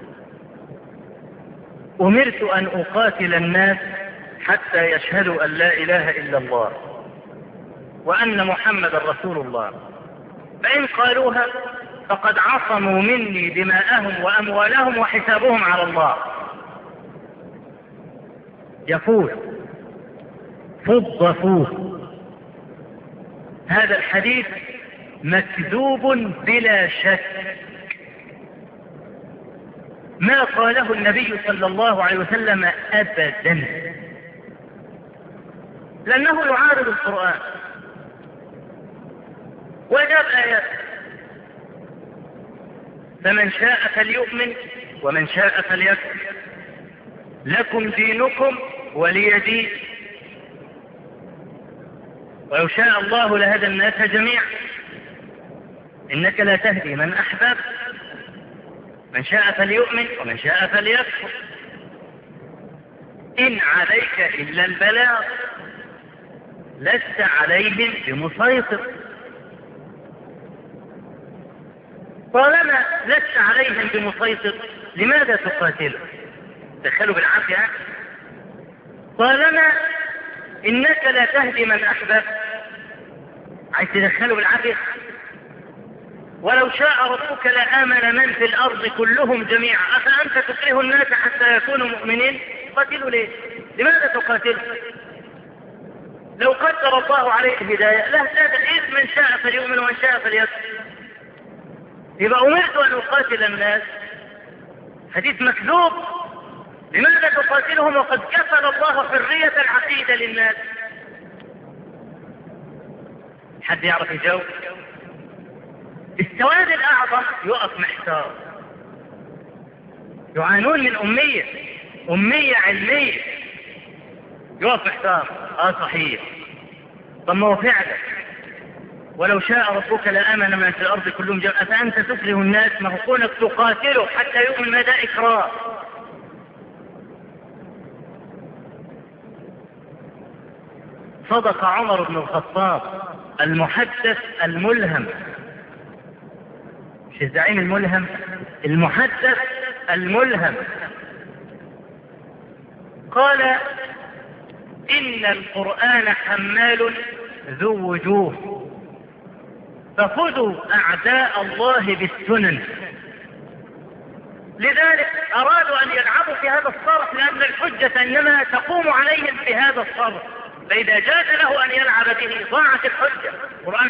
أمرت أن أقاتل الناس حتى يشهدوا أن لا إله إلا الله وأن محمد رسول الله، فإن قالوها فقد عصموا مني دماءهم وأموالهم وحسابهم على الله. يقول فضفوه. هذا الحديث مكذوب بلا شك، ما قاله النبي صلى الله عليه وسلم أبدا، لأنه يعارض القرآن وجاب آيات. فمن شاء فليؤمن ومن شاء فليكفر، لكم دينكم ولي دين، ولو شاء الله لهدى الناس جميعا، إنك لا تهدي من أحببت، من شاء فليؤمن ومن شاء فليكفر، إن عليك إلا البلاغ، لست عليهم بمسيطر. طالما لست عليهم بمسيطر لماذا تقاتله؟ دخلوا بالعافية. طالما إنك لا تهدي من أحببت، عايز تدخلوا بالعافية. ولو شاء ربك لآمن من في الأرض كلهم جميعا، أفأنت تكره الناس حتى يكونوا مؤمنين؟ قاتلوا ليه؟ لماذا تقاتلوا؟ لو قدر الله عليه الهداية لاهتدى، إذ من شاء فليؤمن ومن شاء فليكفر. يبقى أمرت أن أقاتل الناس، حديث مكذوب. لماذا تقاتلهم وقد كفل الله حرية العقيدة للناس؟ حد يعرف يجاوب؟ السواد الأعظم يقف محتار، يعانون من أمية علمية، يقف محتار. صحيح. طب ما هو فعلا ولو شاء ربك لآمن من في الأرض كلهم جميعا، أفأنت تكره الناس؟ ما هو كونك تقاتله حتى يؤمن مدى إكراه. صدق عمر بن الخطاب المحدث الملهم، مش الزعيم الملهم، المحدث الملهم، قال إن القرآن حمال ذو وجوه، فخذوا أعداء الله بالسنن. لذلك أرادوا أن يلعبوا في هذا الصرف، لأن الحجة إنما تقوم عليهم في هذا الصرف، فإذا جاز له أن يلعب به ضاعت الحجة. القرآن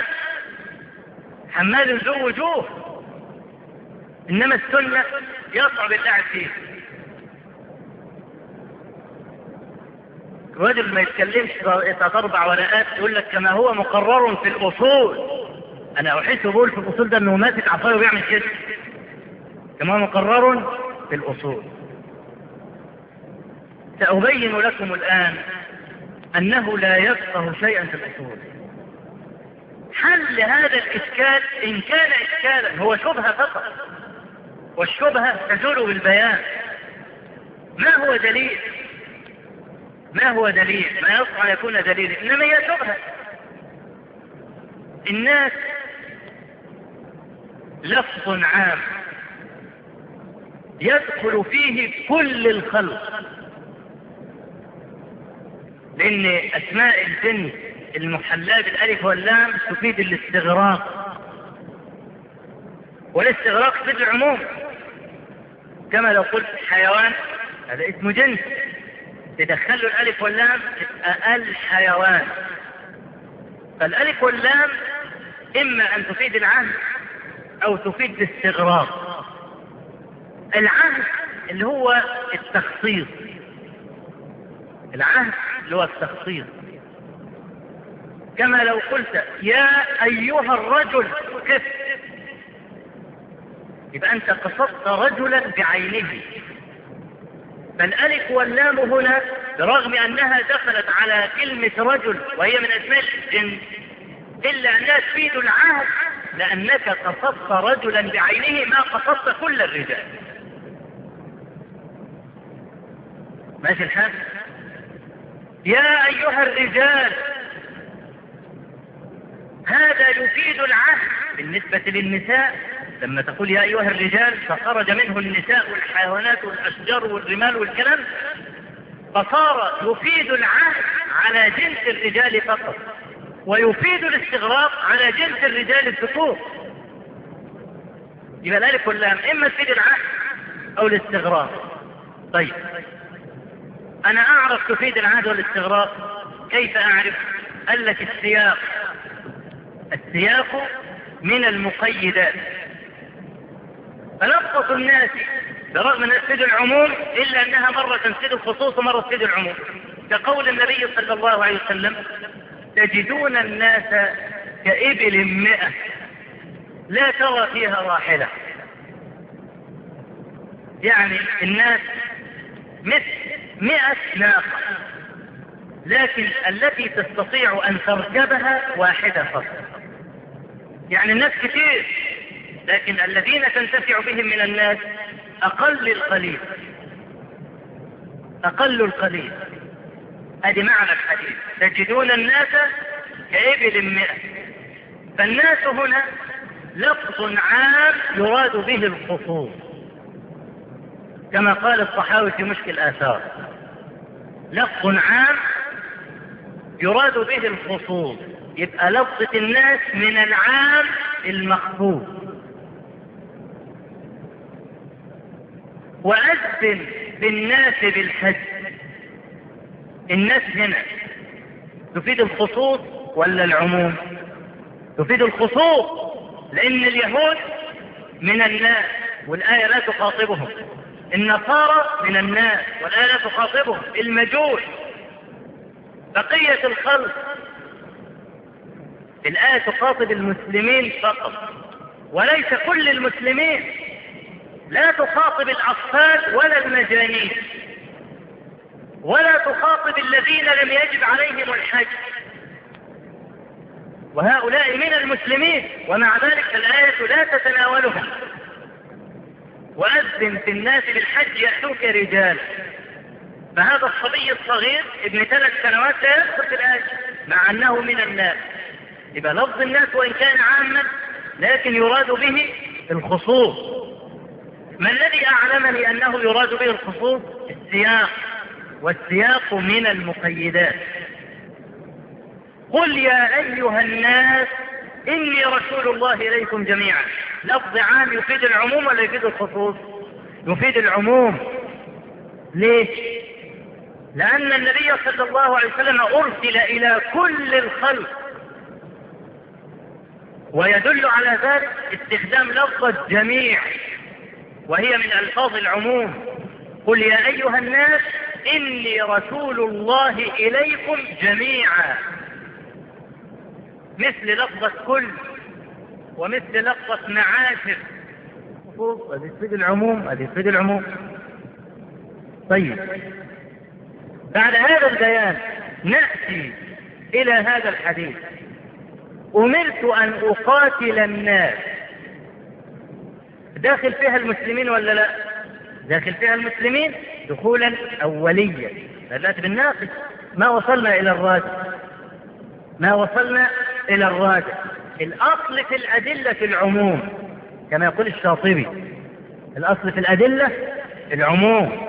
حمال ذو وجوه، إنما السنة يصعب اللعب فيه. الرجل ما يتكلمش 3-4 ورقات يقول لك كما هو مقرر في الأصول. أنا أحس بقول في الأصول ده أنه ماسك عصايه وبيعمل كده. كما هو مقرر في الأصول. سأبين لكم الآن أنه لا يفقه شيئا في الأصول. حل هذا الإشكال إن كان إشكالا هو شبهة فقط، والشبهة تزول بالبيان. ما هو دليل؟ ما هو دليل؟ ما يصح أن يكون دليل، إنما هي شبهة. الناس لفظ عام يدخل فيه كل الخلق، لأن أسماء الجنس المحلى بالألف واللام تفيد الاستغراق، والاستغراق تفيد العموم. كما لو قلت حيوان هذا اسم جنس، تدخل الألف واللام تبقى الحيوان. فالألف واللام إما أن تفيد العهد أو تفيد الاستغراق. العهد اللي هو التخصيص، العهد اللي هو التخصيص. كما لو قلت يا أيها الرجل كف، يبقى أنت قصدت رجلا بعينه. فالألف واللام هنا برغم أنها دخلت على كلمة رجل وهي من أسماء الجنس، إلا أنها تفيد العهد، لأنك قصدت رجلا بعينه ما قصدت كل الرجال. ماشي الحال؟ يا أيها الرجال، هذا يفيد العهد بالنسبة للنساء. لما تقول يا أيها الرجال فخرج منه النساء والحيوانات والأشجار والرمال والكلام، فصار يفيد العهد على جنس الرجال فقط، ويفيد الاستغراق على جنس الرجال الذكور. يبقى الألف واللام إما تفيد العهد أو الاستغراق. طيب أنا أعرف تفيد العهد والاستغراق، كيف أعرف؟ قال لك السياق. السياق من المقيدات. فلفظة الناس برغم أن تفيد العموم إلا أنها مرة تفيد الخصوص ومرة تفيد العموم، كقول النبي صلى الله عليه وسلم تجدون الناس كإبل 100 لا ترى فيها راحلة. يعني الناس مثل 100 ناقة، لكن التي تستطيع أن تركبها واحدة فقط. يعني الناس كثير، لكن الذين تنتفع بهم من الناس أقل القليل، أقل القليل. هذه معنى الحديث، تجدون الناس كإبل 100. فالناس هنا لفظ عام يراد به الخصوص، كما قال الطحاوي في مشكل الآثار، لفظ عام يراد به الخصوص. يبقى لفظة الناس من العام المخصوص. وأذن بالناس بالحج. الناس هنا تفيد الخصوص ولا العموم؟ تفيد الخصوص، لأن اليهود من الناس والآية لا تخاطبهم، النصارى من الناس والآية لا تخاطبهم، المجوس، بقية الخلق. الآية تخاطب المسلمين فقط وليس كل المسلمين، لا تخاطب الأطفال ولا المجانين، ولا تخاطب الذين لم يجب عليهم الحج، وهؤلاء من المسلمين، ومع ذلك الآية لا تتناولهم. وأذن في الناس بالحج يأتوك رجال. فهذا الصبي الصغير ابن 3 سنوات لا يدخل في الآية مع أنه من الناس. يبقى لفظ الناس وإن كان عاما لكن يراد به الخصوص. ما الذي أعلمني أنه يراد به الخصوص؟ السياق، والسياق من المقيدات. قل يا أيها الناس إني رسول الله إليكم جميعا. لفظ عام يفيد العموم ولا يفيد الخصوص؟ يفيد العموم. ليش؟ لأن النبي صلى الله عليه وسلم أرسل إلى كل الخلق، ويدل على ذلك استخدام لفظ الجميع وهي من ألفاظ العموم. قل يا أيها الناس إني رسول الله إليكم جميعا، مثل لفظة كل ومثل لفظة معاشر، هذه تفيد العموم، هذه تفيد العموم. طيب، بعد هذا البيان نأتي إلى هذا الحديث: أمرت أن أقاتل الناس. داخل فيها المسلمين ولا لا؟ داخل فيها المسلمين دخولا أوليا، بدأت بالناقص، ما وصلنا إلى الراجح، ما وصلنا إلى الراجح. الأصل في الأدلة العموم كما يقول الشاطبي، الأصل في الأدلة العموم،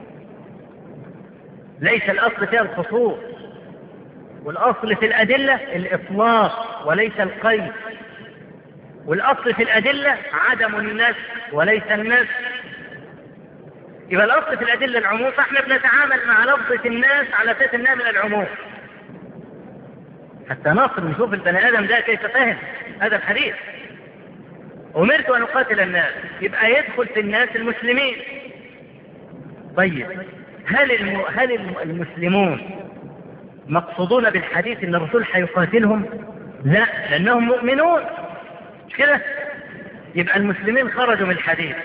ليس الأصل فيها الخصوص، والأصل في الأدلة الإطلاق وليس القيد، والأصل في الأدلة عدم النسخ وليس النسخ. يبقى الأصل في الأدلة العموم، فإحنا بنتعامل مع لفظة الناس على أساس إنها من العموم حتى نصل نشوف البني آدم ده كيف فهم هذا الحديث. أمرت أن أقاتل الناس، يبقى يدخل في الناس المسلمين. طيب، هل المسلمون مقصودون بالحديث ان الرسول حيقاتلهم؟ لا، لانهم مؤمنون، مش كده؟ يبقى المسلمين خرجوا من الحديث.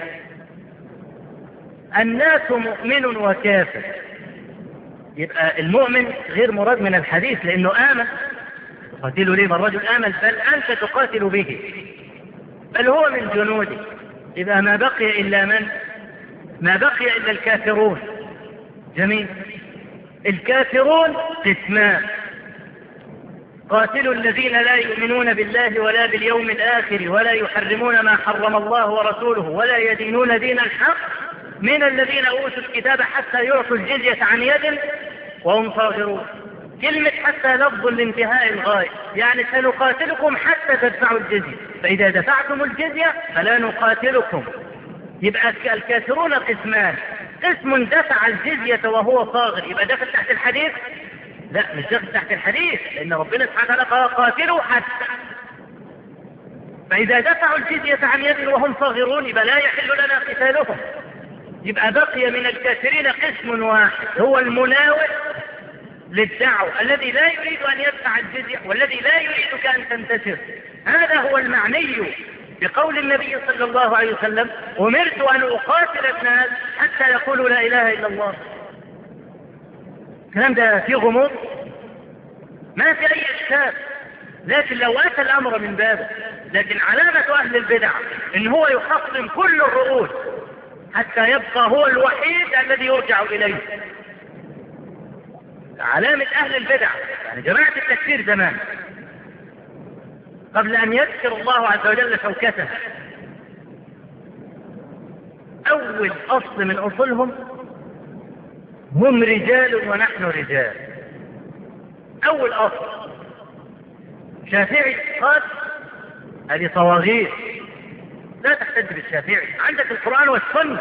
الناس مؤمن وكافر، يبقى المؤمن غير مراد من الحديث لانه امن. تقاتلوا ليه؟ الرجل امن، بل انت تقاتل به، بل هو من جنوده. يبقى ما بقي الا من؟ ما بقي الا الكافرون. جميل. الكافرون قسمان: قاتلوا الذين لا يؤمنون بالله ولا باليوم الآخر ولا يحرمون ما حرم الله ورسوله ولا يدينون دين الحق من الذين أوتوا الكتاب حتى يعطوا الجزية عن يد وهم صاغرون. كلمة حتى لفظ لانتهاء الغاية، يعني سنقاتلكم حتى تدفعوا الجزية، فإذا دفعتم الجزية فلا نقاتلكم. يبقى الكافرون قسمان: قسم دفع الجزية وهو صاغر، يبقى داخل تحت الحديث؟ لا، مش داخل تحت الحديث، لأن ربنا سبحانه وتعالى قال قاتلوا حتى. فإذا دفعوا الجزية عن يد وهم صاغرون يبقى لا يحل لنا قتالهم. يبقى بقي من الكافرين قسم واحد هو المناوئ للدعوة، الذي لا يريد أن يدفع الجزية والذي لا يريدك أن تنتصر. هذا هو المعني بقول النبي صلى الله عليه وسلم: أمرت أن أقاتل الناس حتى يقولوا لا إله إلا الله. الكلام ده فيه غموض؟ ما في أي إشكال، لكن لو أتى الأمر من بابه. لكن علامة أهل البدع إن هو يحطم كل الرؤوس حتى يبقى هو الوحيد الذي يرجع إليه. علامة أهل البدع، يعني جماعة التكفير زمان قبل أن يذكر الله عز وجل شوكته، أول أصل من أصلهم: هم رجال ونحن رجال. أول أصل. شافعي قال هذه صواغير، لا تحتج بالشافعي، عندك القرآن والسنة.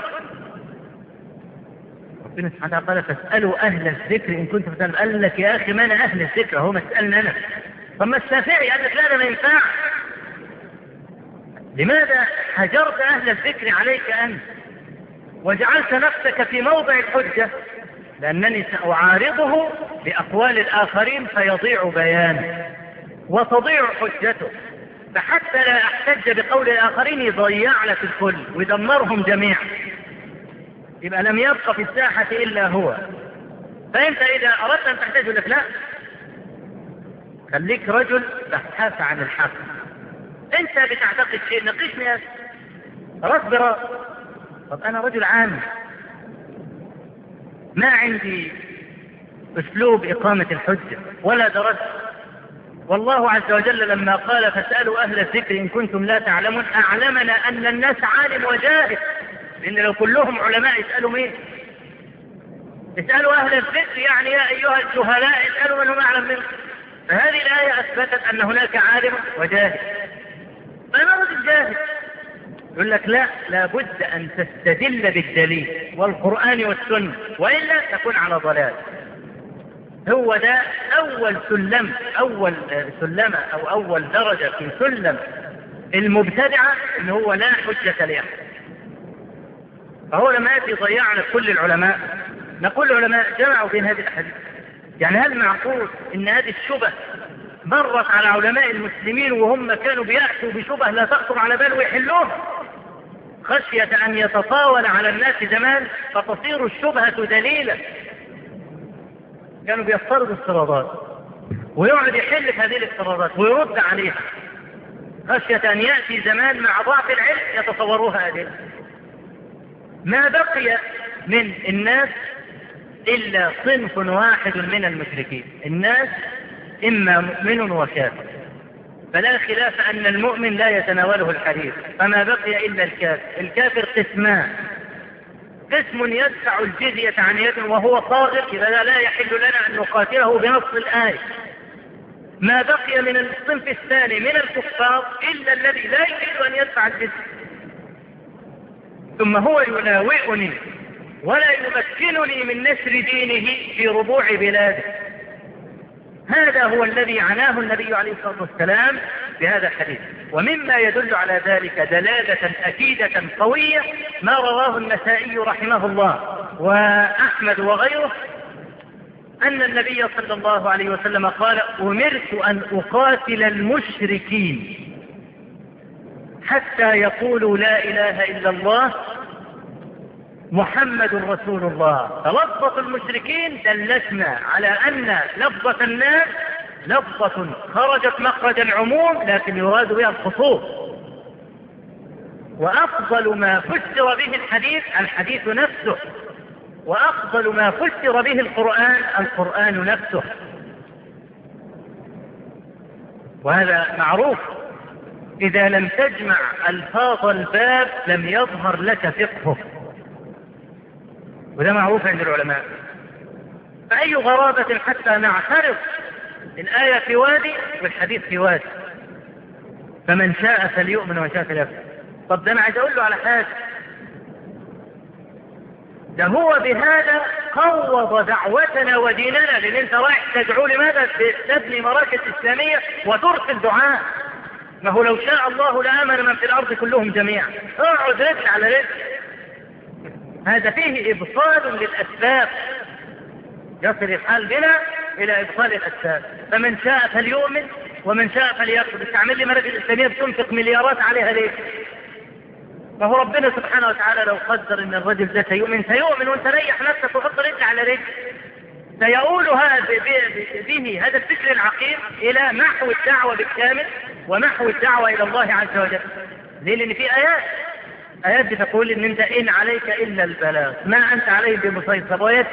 ربنا سبحانه وتعالى قال: فاسألوا أهل الذكر إن كنتم تعلمون. قال لك يا أخي ما أنا أهل الذكر، هو مسألنا أنا. طب ما الشافعي قال لك لا، ده ما ينفع. لماذا هجرت أهل الذكر عليك أنت وجعلت نفسك في موضع الحجة؟ لأنني سأعارضه بأقوال الآخرين فيضيع بيانه وتضيع حجته، فحتى لا أحتج بقول الآخرين يضيع لك الكل ويدمرهم جميعا، يبقى لم يبقى في الساحة إلا هو. فأنت إذا أردت أن تحتج لك لا، خليك رجل بحث عن الحق. أنت بتعتقد شيء، ناقشني يا أصبر. طب أنا رجل عام ما عندي أسلوب إقامة الحجة ولا درست. والله عز وجل لما قال: فاسألوا أهل الذكر إن كنتم لا تعلمون، أعلمنا أن الناس عالم وجاهل، لأن لو كلهم علماء يسألوا مين؟ اسألوا أهل الذكر، يعني يا أيها الجهلاء اسألوا من هم أعلم منكم. فهذه الآية أثبتت أن هناك عالم وجاهل. فأنا رجل جاهل. يقول لك لا، لابد أن تستدل بالدليل والقرآن والسنة، وإلا تكون على ضلال. هو ده أول سلمة أو أول درجة في سلم المبتدعة، إن هو لا حجة لأحد. فهو لما يأتي ضيعنا كل العلماء، نقول العلماء جمعوا بين هذه الأحاديث. يعني هل معقول ان هذه الشبه مرت على علماء المسلمين وهم كانوا بيأتوا بشبه لا تخطر على بال ويحلوها خشية أن يتطاول على الناس زمان فتصير الشبهة دليلا؟ كانوا بيفترضوا افتراضات ويقعد يحل في هذه الافتراضات ويرد عليها خشية أن يأتي زمان مع ضعف العلم يتصوروها أدلة. ما بقي من الناس إلا صنف واحد من المشركين. الناس إما مؤمن وكافر، فلا خلاف أن المؤمن لا يتناوله الحديث، فما بقي إلا الكافر. الكافر قسمان: قسم يدفع الجزية عن يد وهو صاغر، إذا لا يحل لنا أن نقاتله بنص الآية. ما بقي من الصنف الثاني من الكفار إلا الذي لا يريد أن يدفع الجزية، ثم هو يناوئني ولا يمكنني من نشر دينه في ربوع بلاده. هذا هو الذي عناه النبي عليه الصلاة والسلام بهذا الحديث. ومما يدل على ذلك دلالة أكيدة قوية ما رواه النسائي رحمه الله وأحمد وغيره أن النبي صلى الله عليه وسلم قال: أمرت أن أقاتل المشركين حتى يقولوا لا إله إلا الله محمد رسول الله. فلفظة المشركين دلتنا على أن لفظة الناس لفظة خرجت مخرج العموم لكن يراد بها الخصوص. وأفضل ما فسر به الحديث نفسه، وأفضل ما فسر به القرآن نفسه، وهذا معروف. إذا لم تجمع ألفاظ الباب لم يظهر لك فقهه، وده معروف عند العلماء. فأي غرابة حتى نعترض الآية في وادي والحديث في وادي، فمن شاء فليؤمن ومن شاء فليكفر. طب ده أنا عايز أقول له على حاجة، ده هو بهذا قوض دعوتنا وديننا، لأن أنت رايح تدعو لماذا؟ تبني مراكز إسلامية وترسل دعاء. ما هو لو شاء الله لآمن من في الأرض كلهم جميعا. اقعد رجل على رجل. هذا فيه إبطال للأسباب، يصل الحال بنا إلى إبطال الأسباب. فمن شاء فليؤمن ومن شاء فليكفر. بتعمل لي مراكز إسلامية بتنفق مليارات عليها ليه؟ فهو ربنا سبحانه وتعالى لو قدر ان الرجل ده سيؤمن وانت ريح نفسك وحط رجل على رجل، سيقول به هذا الفكر العقيم الى محو الدعوة بالكامل ومحو الدعوة الى الله عز وجل. ليه؟ لان في آيات بتقول ان انت ان عليك الا البلاغ ما انت عليه بمسيطر، وآيات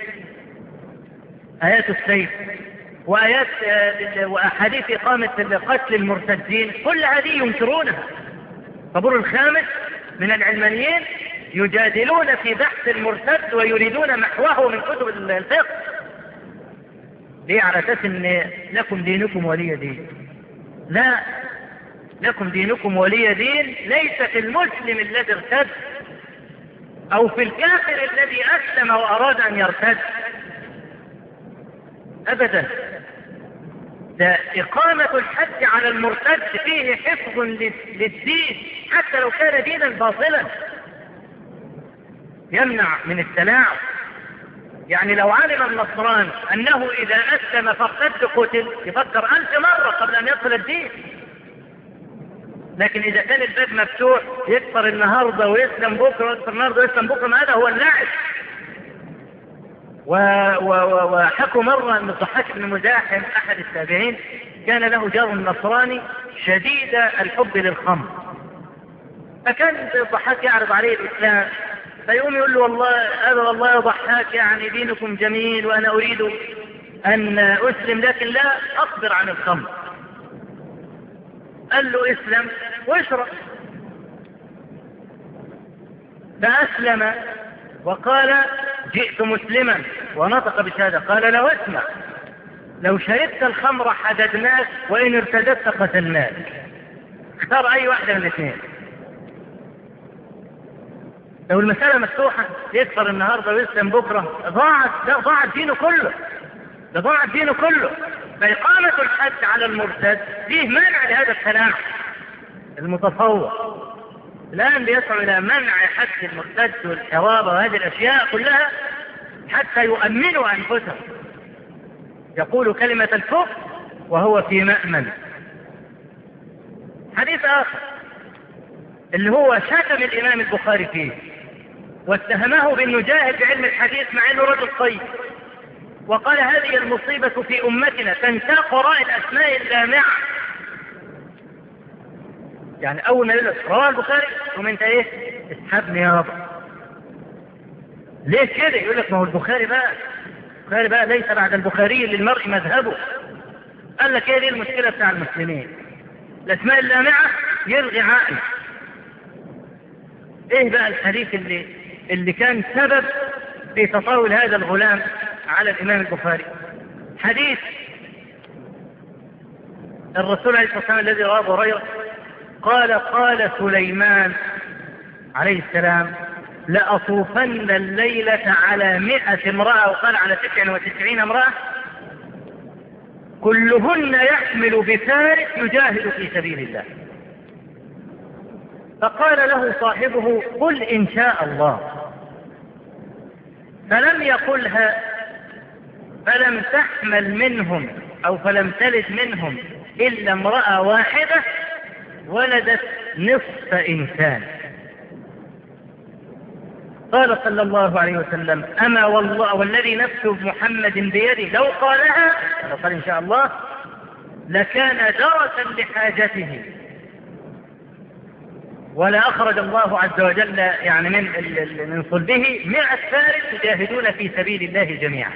السيف وآيات وأحاديث إقامة قتل المرتدين، كل هذه ينكرونها. الطابور الخامس من العلمانيين يجادلون في بحث المرتد ويريدون محوه من كتب الفقه. ليه؟ على أساس ان لكم دينكم ولي دين. لا، لكم دينكم ولي دين ليس في المسلم الذي ارتد او في الكافر الذي اسلم واراد ان يرتد ابدا. ده إقامة الحد على المرتد فيه حفظ للدين حتى لو كان دينا باطلا، يمنع من التلاعب. يعني لو علم النصران أنه إذا أسلم فارتد قتل يفكر 1000 مرة قبل أن يدخل الدين. لكن إذا كان الباب مفتوح يكفر النهاردة ويسلم بكرة ويكفر النهاردة ويسلم بكرة، هذا هو اللعب. وحكوا مرة أن الضحاك بن مزاحم أحد التابعين كان له جار نصراني شديد الحب للخمر، فكان الضحاك يعرض عليه الإسلام فيقوم يقول له: والله يا ضحاك يعني دينكم جميل وأنا أريد أن أسلم لكن لا أصبر عن الخمر. قال له: اسلم واشرب. فأسلم وقال: جئت مسلما، ونطق بشهادة. قال له: اسمع، لو شربت الخمر حددناك وإن ارتدت قتلناك، اختار أي واحدة من الاثنين. لو المسألة مفتوحة يكفر النهاردة ويسلم بكرة ضاع دينه كله، ده ضاع دينه كله. فإقامة الحد على المرتد فيه مانع لهذا التلاعب المتصور. الآن بيسعوا إلى منع حد المرتد والحرابة وهذه الأشياء كلها حتى يؤمنوا أنفسهم. يقول كلمة الكفر وهو في مأمن. حديث آخر اللي هو شتم الإمام البخاري فيه واتهمه بأنه جاهل بعلم الحديث مع أنه رجل طيب، وقال هذه المصيبة في أمتنا تنساق قراء الأسماء اللامعة. يعني أول ما يقول رواه البخاري ثم أنت إيه؟ اسحبني يا رب. ليه كده؟ يقول لك ما هو البخاري بقى ليس بعد البخاري للمرء مذهبه. قال لك ايه دي المشكلة بتاع المسلمين؟ الأسماء اللامعة يلغي عقل. ايه بقى الحديث اللي كان سبب في تطاول هذا الغلام على الإمام البخاري؟ حديث الرسول عليه الصلاة والسلام الذي رواه أبو هريرة قال سليمان عليه السلام لأطوفن الليلة على 100 امرأة، وقال على 99 امرأة كلهن يحمل بفارس يجاهد في سبيل الله. فقال له صاحبه قل إن شاء الله، فلم يقلها، فلم تحمل منهم أو فلم تلد منهم إلا امرأة واحدة ولدت نصف إنسان. قال صلى الله عليه وسلم أما والله والذي نفس محمد بيده لو قالها، قال إن شاء الله، لكان درسا لحاجته، ولا أخرج الله عز وجل يعني من صلبه 100 فارس يجاهدون في سبيل الله جميعا.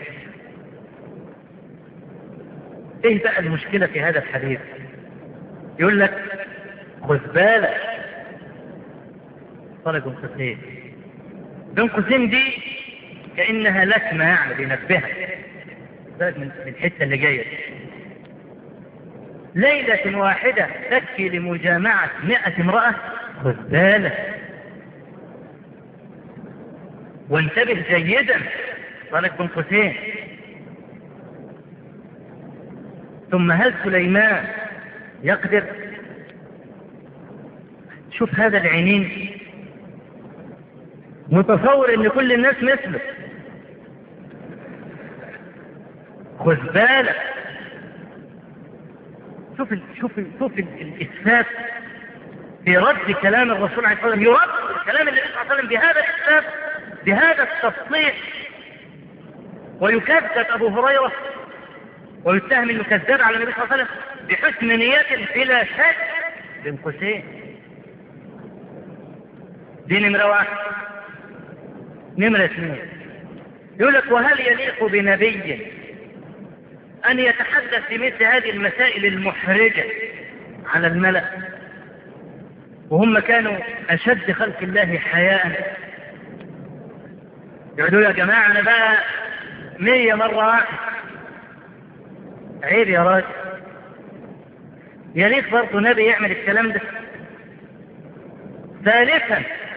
ايه بقى المشكلة في هذا الحديث؟ يقول لك خذ بالك، طلق قوسين، بين قوسين دي كأنها لكمة يعني بينبهك من الحتة اللي جاية. ليلة واحدة تكفي لمجامعة 100 امرأة؟ خذ بالك وانتبه جيدا، طلق بين قوسين. ثم هل سليمان يقدر؟ شوف هذا العينين، متصور ان كل الناس مثله. خذ بالك، شوف الإسفاف في رد كلام الرسول عليه الصلاة والسلام، يرد كلام النبي صلى الله عليه وسلم بهذا الإسفاف، بهذا التصحيح، ويكذب أبو هريرة ويتهم انه كذاب على النبي صلى الله عليه وسلم بحسن نية بلا شك. بين قوسين دي نمرة واحد. نمرة اثنين يقول لك وهل يليق بنبي أن يتحدث في مثل هذه المسائل المحرجة على الملأ وهم كانوا أشد خلق الله حياء؟ يقولوا يا جماعة أنا بقى 100 مرة واحد. عيب يا راجل، يليق برضه نبي يعمل الكلام ده؟ ثالثا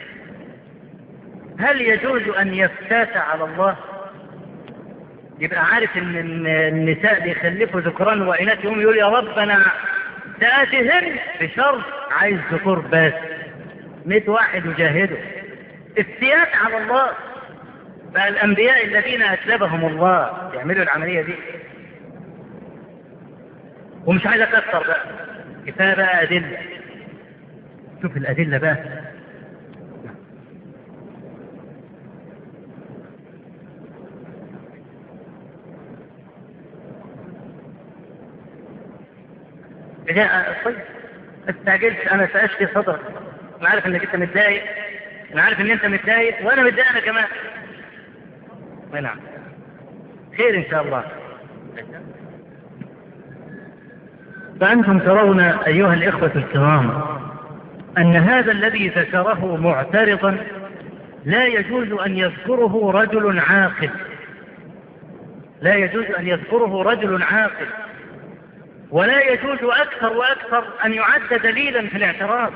هل يجوز أن يفتات على الله؟ يبقى عارف ان النساء بيخلفوا ذكران وإناث، يقوم يقول يا رب أنا سآتيهن بشرط عايز ذكور بس، 100 واحد يجاهدوا. افتيات على الله بقى الأنبياء الذين أسلبهم الله يعملوا العملية دي. ومش عايز أكثر بقى، كفاية بقى أدلة. شوف الأدلة بقى. طيب ما تستعجلش، انا سأشفي صدرك، انا عارف انك انت متضايق، انا عارف ان انت متضايق وانا متضايق انا كمان. نعم خير ان شاء الله. فأنتم ترون أيها الإخوة الكرام أن هذا الذي ذكره معترضا لا يجوز أن يذكره رجل عاقل، لا يجوز أن يذكره رجل عاقل، ولا يجوز أكثر وأكثر أن يعد دليلا في الاعتراض.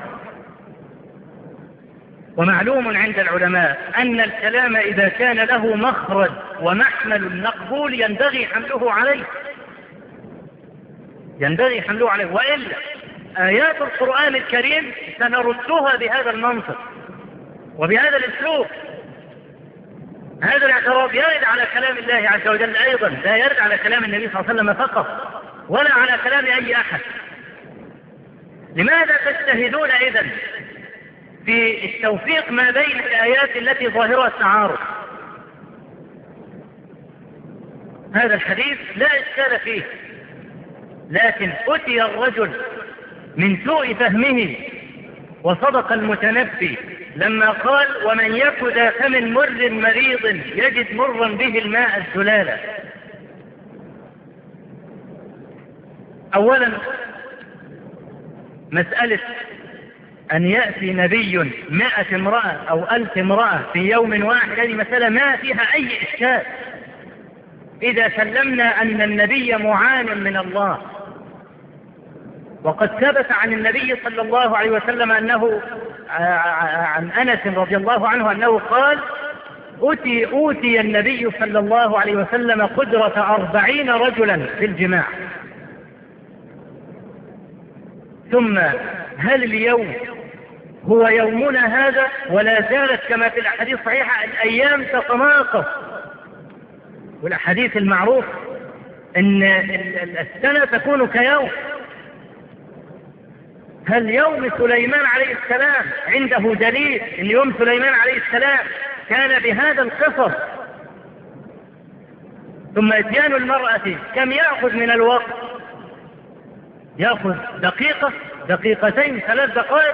ومعلوم عند العلماء أن الكلام إذا كان له مخرج ومحمل مقبول ينبغي حمله عليه، ينبغي حمله عليه، وإلا آيات القرآن الكريم سنردها بهذا المنطق وبهذا الأسلوب. هذا الاعتراض يرد على كلام الله عز وجل أيضا، لا يرد على كلام النبي صلى الله عليه وسلم فقط ولا على كلام أي أحد. لماذا تجتهدون إذن في التوفيق ما بين الآيات التي ظاهرها التعارض؟ هذا الحديث لا إشكال فيه، لكن أتي الرجل من سوء فهمه وصدق المتنبي لما قال: ومن يك ذا فم مر مريض يجد مرا به الماء الزلالا. أولا مسألة أن يأتي نبي 100 امرأة أو 1000 امرأة في يوم واحد، هذه مسألة ما فيها أي إشكال إذا سلمنا أن النبي معان من الله. وقد ثبت عن النبي صلى الله عليه وسلم أنه عن أنس رضي الله عنه أنه قال: أوتي النبي صلى الله عليه وسلم قدرة 40 رجلا في الجماع. ثم هل اليوم هو يومنا هذا؟ ولا زالت كما في الأحاديث الصحيحة الأيام تتناقص، والأحاديث المعروف أن السنة تكون كيوم. هل يوم سليمان عليه السلام عنده دليل أن يوم سليمان عليه السلام كان بهذا القصر؟ ثم اتيان المرأة كم يأخذ من الوقت؟ يأخذ دقيقة، دقيقتين، 3 دقائق.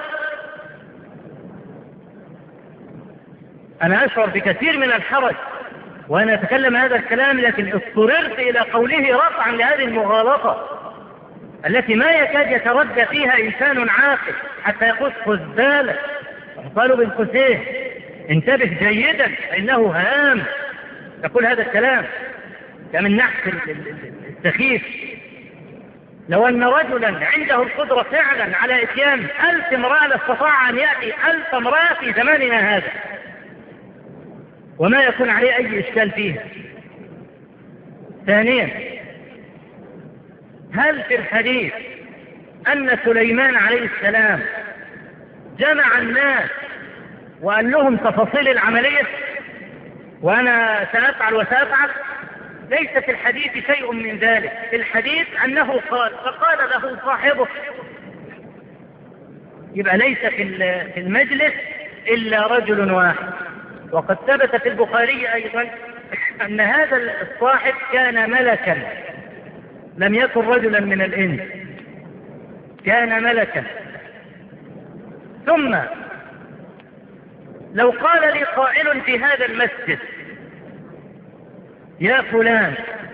أنا أشعر بكثير من الحرج وأنا أتكلم هذا الكلام، لكن اضطررت إلى قوله رفعا لهذه المغالطة التي ما يكاد يتردى فيها إنسان عاقل حتى يقول خذ بالك. قالوا بين قوسين انتبه جيدا فإنه هام يقول هذا الكلام كمن نحس السخيف. لو أن رجلا عنده القدرة فعلا على إتيان 1000 امرأة لاستطاع أن يأتي 1000 امرأة في زماننا هذا وما يكون عليه أي إشكال فيه. ثانيا، هل في الحديث أن سليمان عليه السلام جمع الناس وقال لهم تفاصيل العملية وأنا سأفعل وسأفعل؟ ليس في الحديث شيء من ذلك. في الحديث أنه قال، فقال له صاحبه. يبقى ليس في المجلس إلا رجل واحد. وقد ثبت في البخاري أيضا أن هذا الصاحب كان ملكا، لم يكن رجلا من الإنس، كان ملكا. ثم لو قال لي قائل في هذا المسجد: يا فلان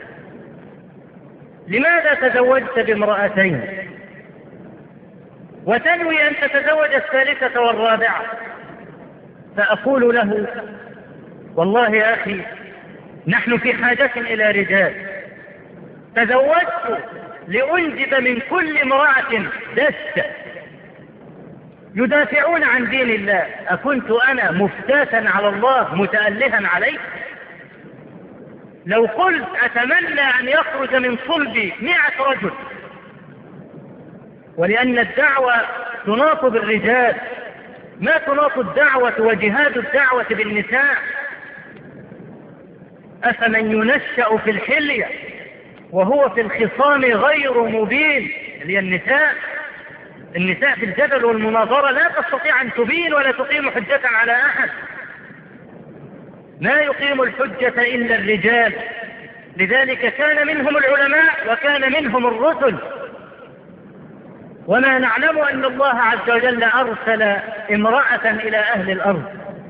لماذا تزوجت بامرأتين وتنوي أن تتزوج الثالثة والرابعة؟ فأقول له: والله يا أخي نحن في حاجة إلى رجال، تزوجت لأنجب من كل امرأة دستة يدافعون عن دين الله، أكنت أنا مفتاتا على الله متألها عليه؟ لو قلت أتمنى أن يخرج من صلبي 100 رجل، ولأن الدعوة تناط بالرجال ما تناط الدعوة وجهاد الدعوة بالنساء. أفمن ينشأ في الحلية وهو في الخصام غير مبين، اللي هي النساء في الجدل والمناظرة لا تستطيع أن تبين ولا تقيم حجة على أحد، ما يقيم الحجة إلا الرجال. لذلك كان منهم العلماء وكان منهم الرسل، وما نعلم أن الله عز وجل أرسل امرأة إلى أهل الأرض،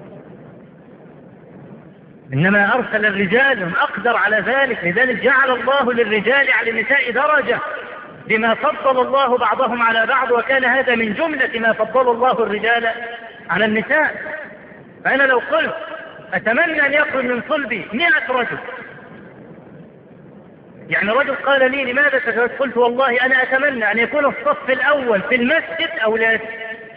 إنما أرسل الرجال، هم أقدر على ذلك. لذلك جعل الله للرجال على النساء درجة بما فضل الله بعضهم على بعض، وكان هذا من جملة ما فضل الله الرجال على النساء. فأنا لو قلت أتمنى أن يخرج من صلبي 100 رجل، يعني رجل قال لي لماذا تزوجت؟ قلت والله أنا أتمنى أن يكون الصف الأول في المسجد أولادي.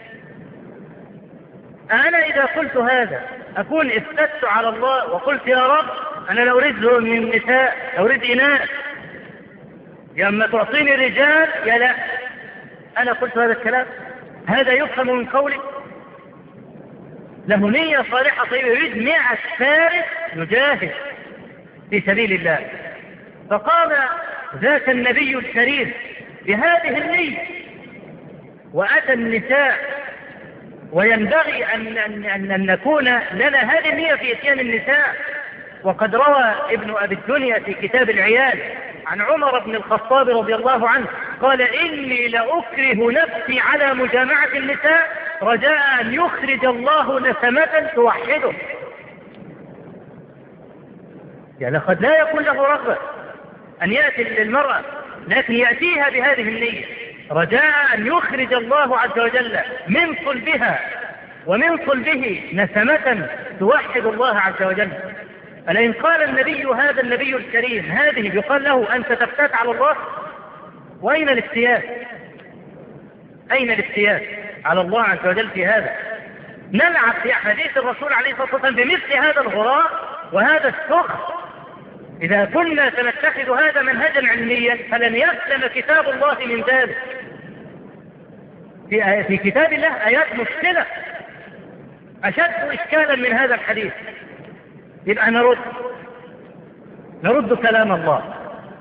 أنا إذا قلت هذا أكون افتدت على الله وقلت يا رب أنا لا أريد من النساء، لا أريد إناث، يا أما تعطيني رجال يا لا. أنا قلت هذا الكلام؟ هذا يفهم من قولي؟ له نية صالحة طيبة، يريد 100 فارس يجاهد في سبيل الله. فقام ذاك النبي الكريم بهذه النية وأتى النساء، وينبغي أن نكون لنا هذه النية في إتيان النساء. وقد روى ابن أبي الدنيا في كتاب العيال عن عمر بن الخطاب رضي الله عنه قال: إني لأكره نفسي على مجامعة النساء رجاء أن يخرج الله نسمة توحده. يعني قد لا يكون له رغبة أن يأتي للمرأة، لكن يأتيها بهذه النية رجاء أن يخرج الله عز وجل من صلبها ومن صلبه نسمة توحد الله عز وجل. فلئن قال النبي هذا النبي الكريم هذه يقال له أنت تفتات على الله، وأين الافتيات؟ أين الافتيات على الله عز وجل في هذا؟ نلعب في أحاديث الرسول عليه الصلاة والسلام بمثل هذا الغراء وهذا السخر. إذا كنا سنتخذ هذا منهجا علميا فلن يسلم كتاب الله من ذلك. في كتاب الله آيات مشكلة أشد إشكالا من هذا الحديث. يبقى نرد كلام الله.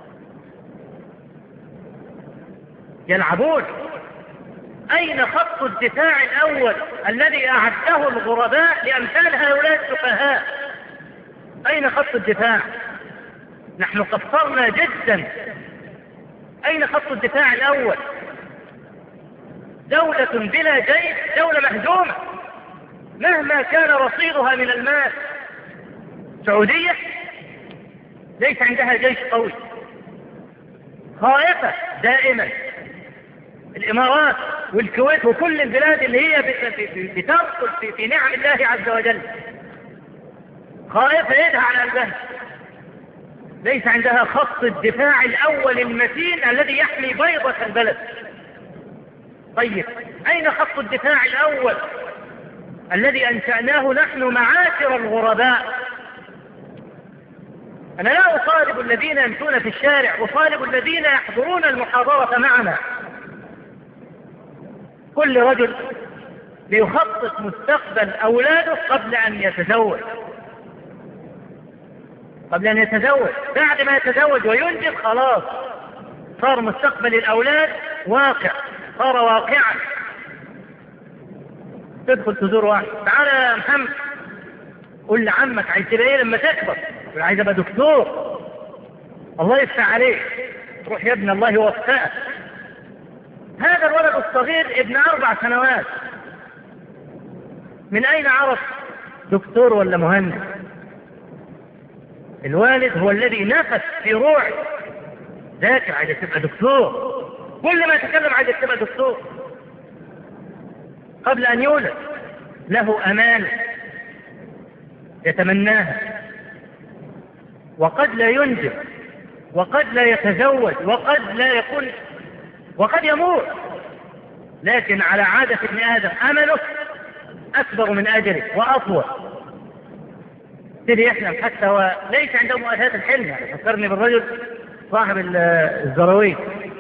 يلعبون. أين خط الدفاع الأول الذي أعده الغرباء لأمثال هؤلاء السفهاء؟ أين خط الدفاع؟ نحن قصرنا جدا. أين خط الدفاع الأول؟ دولة بلا جيش دولة مهزومة مهما كان رصيدها من المال. السعودية ليس عندها جيش قوي، خائفة دائما. الإمارات والكويت وكل البلاد اللي هي بترقل في نعم الله عز وجل خائفة يدها على قلبها، ليس عندها خط الدفاع الأول المتين الذي يحمي بيضة البلد. طيب أين خط الدفاع الأول الذي أنشأناه نحن معاشر الغرباء؟ أنا لا أطالب الذين يمشون في الشارع، أطالب الذين يحضرون المحاضرة معنا. كل رجل ليخطط مستقبل أولاده قبل أن يتزوج. بعد ما يتزوج وينجب خلاص صار مستقبل الأولاد واقع، صار واقعا. تدخل تزور واحد: تعال يا محمد، قل لعمك عايز تبقى ايه لما تكبر؟ يقول عايز ابقى دكتور. الله يفتح عليك، روح يا ابن الله يوفقك. هذا الولد الصغير ابن 4 سنوات من اين عرف دكتور ولا مهندس؟ الوالد هو الذي نفس في روعه: ذاكر عايز تبقى دكتور. كل ما يتكلم عايز تبقى دكتور. قبل ان يولد له امانه يتمناها، وقد لا ينجب، وقد لا يتزوج، وقد لا يكون، وقد يموت. لكن على عادة ابن آدم أمله أكبر من أجله وأطول. تبي يحلم حتى وليس عنده مؤهلات الحلم. يعني فكرني بالرجل صاحب الزروية.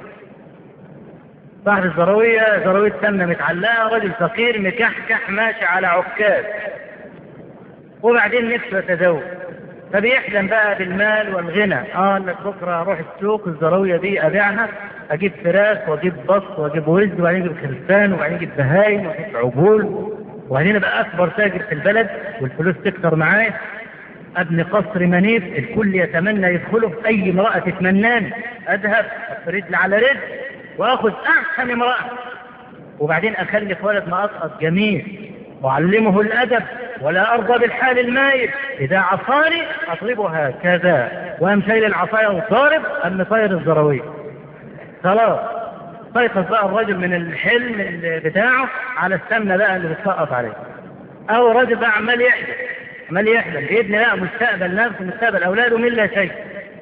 صاحب الزروية زروية سمنة متعلقة، رجل فقير مكحكح ماشي على عكاز، وبعدين نفسه يتزوج، فبيحلم بقى بالمال والغنى. لك بكره اروح السوق الزراويه دي ابيعها، اجيب فراخ واجيب بط واجيب وزد وبعدين اجيب خرفان وبعدين اجيب بهايم واجيب عجول وبعدين ابقى اكبر تاجر في البلد والفلوس تكتر معايا، ابني قصر منيف الكل يتمنى يدخله، اي امراه تتمناني اذهب رجل على رجل واخذ احسن امراه، وبعدين اخلف ولد مقصقص جميل وعلمه الادب ولا ارضى بالحال المايل، اذا عصاني اضربها كذا، وام شايل العصايه وضارب ام طاير الزراويه. خلاص سيطر بقى الرجل من الحلم بتاعه على السمنه بقى اللي بتسقط عليه. او رجل بقى عمال يحلم بيبني بقى مستقبل نفسه مستقبل اولاده من لا شيء.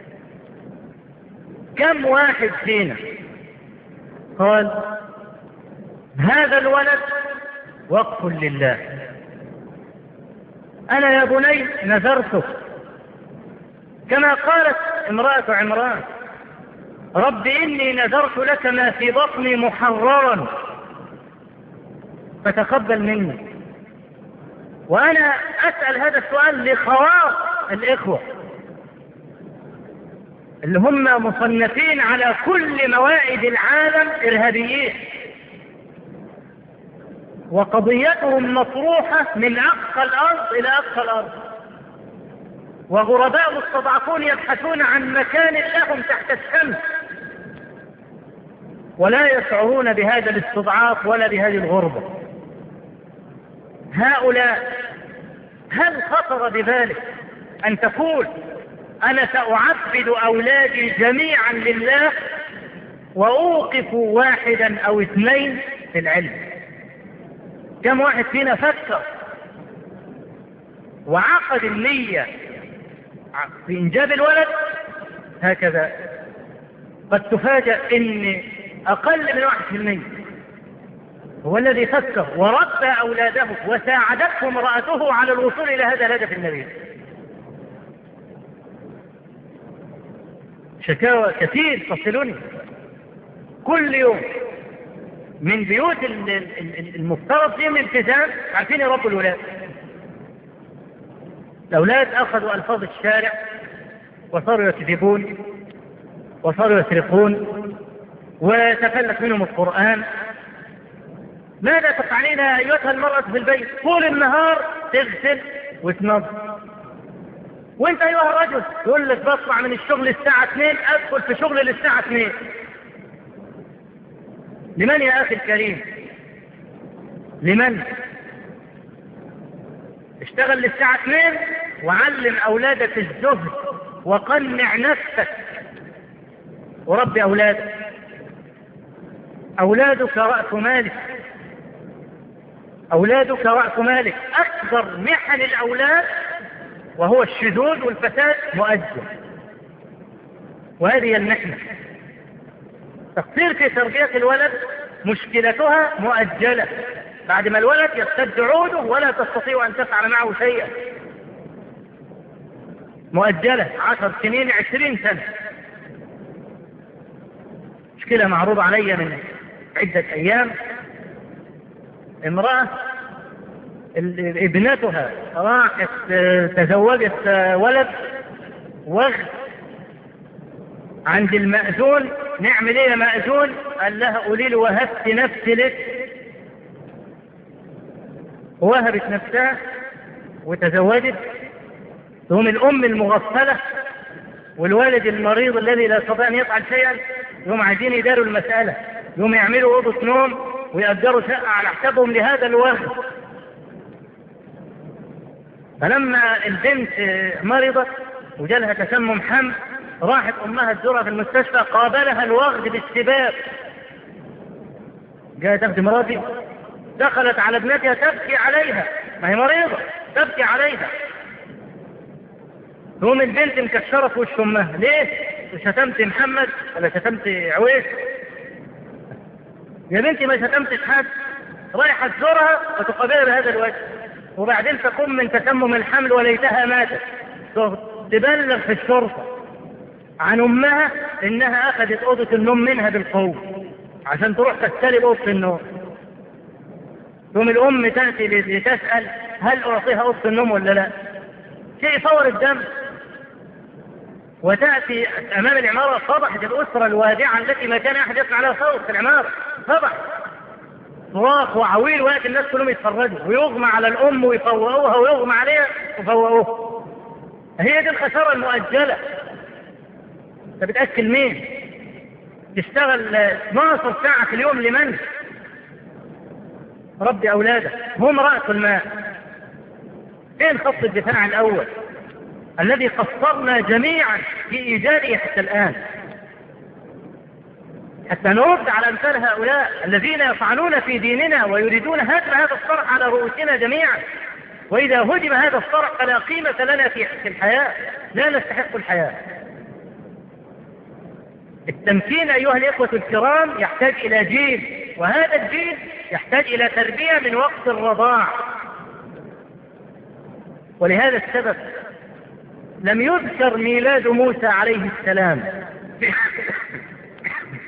كم واحد فينا قال هذا الولد وقف لله، أنا يا بني نذرته، كما قالت امرأة عمران رب إني نذرت لك ما في بطني محررا فتقبل مني. وأنا أسأل هذا السؤال لخواص الإخوة اللي هم مصنفين على كل موائد العالم إرهابيين، وقضيتهم مطروحة من أقصى الأرض إلى أقصى الأرض، وغرباء مستضعفون يبحثون عن مكان لهم تحت الشمس، ولا يشعرون بهذا الاستضعاف ولا بهذه الغربة. هؤلاء هل خطر بذلك أن تقول أنا سأعبد أولادي جميعا لله وأوقف واحدا أو اثنين في العلم؟ كم واحد فينا فكر وعقد النية في إنجاب الولد؟ هكذا قد تفاجأ إن أقل من 1% هو الذي فكر وربى أولاده وساعدته امرأته على الوصول إلى هذا الهدف النبيل. شكاوى كثير تصلني كل يوم من بيوت المفترض فيهم الالتزام، عارفين يربوا الولاد. الأولاد أخذوا ألفاظ الشارع وصاروا يكذبون وصاروا يسرقون وتفلت منهم القرآن. ماذا تفعلين أيتها المرأة في البيت؟ طول النهار تغسل وتنظف. وانت أيها الرجل يقول لك بطلع من الشغل الساعة 2 أدخل في شغل للساعة 2. لمن يا أخي الكريم؟ لمن؟ اشتغل للساعة 2 وعلم أولادك الزهد وقنع نفسك وربي أولادك. أولادك رأس مالك، أولادك رأس مالك. أكبر محن الأولاد وهو الشذوذ والفساد مؤجل، وهذه المحنة. تقصير في تربية الولد مشكلتها مؤجلة، بعد ما الولد يرتد عوده ولا تستطيع أن تفعل معه شيئا. مؤجلة 10 سنين 20 سنة. مشكلة معروضة علي من عدة أيام. امرأة ابنتها راحت تزوجت ولد وغد عند المأذون. نعمل ايه يا مأذون؟ قال لها قولي له وهبت نفسي لك. وهبت نفسها وتزوجت. ثم الأم المغفلة والوالد المريض الذي لا يستطيع أن يفعل شيئا يوم عايزين يداروا المسألة، يوم يعملوا أوضة نوم ويأجروا شقة على حسابهم لهذا الوهب. فلما البنت مرضت وجالها تسمم حمل راحت أمها تزورها في المستشفى، قابلها الوغد بالسباب. جاءت تاخد مراتي، دخلت على ابنتها تبكي عليها، ما هي مريضة تبكي عليها. ثم البنت مكشرة في وش أمها. ليه؟ شتمت محمد ولا شتمت عويس؟ يا بنتي ما شتمتش حد. رايحة تزورها وتقابلها بهذا الوجه، وبعدين تقوم من تسمم الحمل وليتها ماتت تبلغ في الشرطة عن أمها إنها أخذت أوضة النوم منها بالقوة عشان تروح تستلب أوضة النوم. ثم الأم تأتي لتسأل هل أعطيها أوضة النوم ولا لا؟ شيء فور الدم. وتأتي أمام العمارة، فضحت الأسرة الوادعة التي ما كان أحد يسمع لها صوت في العمارة. فضح صراخ وعويل، وقت الناس كلهم يتفرجوا ويغمى على الأم ويفوقوها ويغمى عليها ويفوقوها. هي دي الخسارة المؤجلة. انت بتأكل مين؟ تشتغل 12 ساعة في اليوم لمن؟ ربي أولادك، هم رأس المال. فين خط الدفاع الأول الذي قصرنا جميعا في إيجاده حتى الآن، حتى نرد على أمثال هؤلاء الذين يطعنون في ديننا ويريدون هدم هذا الصرح على رؤوسنا جميعا. وإذا هدم هذا الصرح فلا قيمة لنا في الحياة، لا نستحق الحياة. التمكين أيها الإخوة الكرام يحتاج إلى جيل، وهذا الجيل يحتاج إلى تربية من وقت الرضاع. ولهذا السبب لم يذكر ميلاد موسى عليه السلام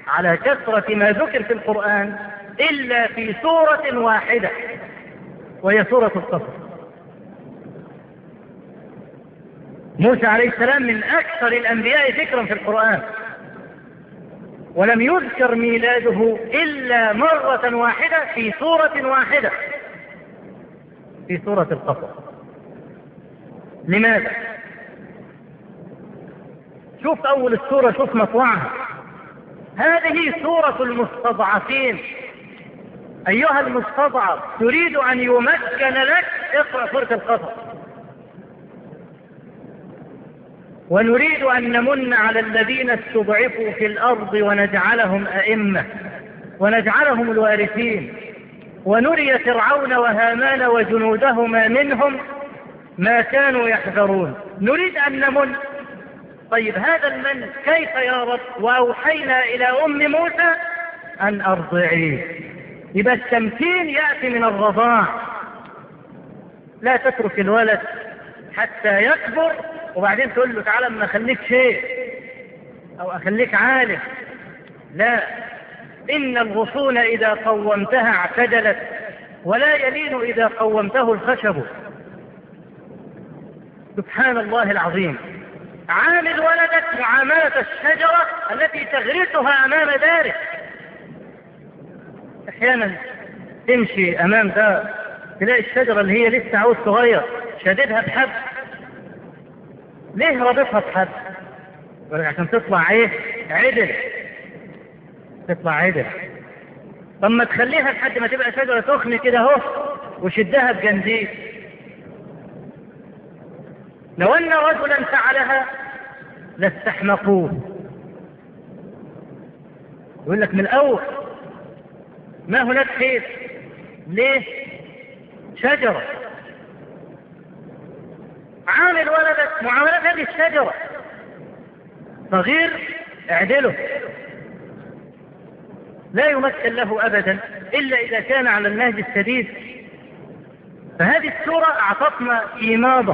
على كثرة ما ذكر في القرآن إلا في سورة واحدة، وهي سورة القصص. موسى عليه السلام من أكثر الأنبياء ذكرا في القرآن، ولم يذكر ميلاده إلا مرة واحدة في سورة واحدة، في سورة القصص. لماذا؟ شوف أول السورة، شوف مطلعها، هذه سورة المستضعفين. أيها المستضعف تريد أن يمكن لك، اقرأ سورة القصص. ونريد أن نمن على الذين استضعفوا في الأرض ونجعلهم أئمة ونجعلهم الوارثين ونري فرعون وهامان وجنودهما منهم ما كانوا يحذرون. نريد أن نمن. طيب هذا المن كيف يا رب؟ وأوحينا إلى أم موسى أن أرضعيه. يبقى التمكين يأتي من الرضاع. لا تترك الولد حتى يكبر وبعدين تقول له تعالى ما أخليك شيء أو أخليك عالم. لا، إن الغصون إذا قومتها اعتدلت ولا يلين إذا قومته الخشب. سبحان الله العظيم. عامل ولدك معاملة الشجرة التي تغرسها أمام دارك. أحيانا تمشي أمام دار تلاقي الشجرة اللي هي لسه عود صغير شددها بحب. ليه ربطها بحب؟ عشان تطلع ايه؟ عدل. تطلع عدل. طب ما تخليها لحد ما تبقى شجرة تخن كده اهو وشدها بجنديل. لو أن رجلا فعلها لاستحمقوه. يقول لك من الأول ما هناك خير. ليه؟ شجرة. عامل ولدك معاملة هذه الشجرة. صغير اعدله، لا يمثل له أبدا إلا إذا كان على النهج السديد. فهذه السورة أعطتنا إيماضة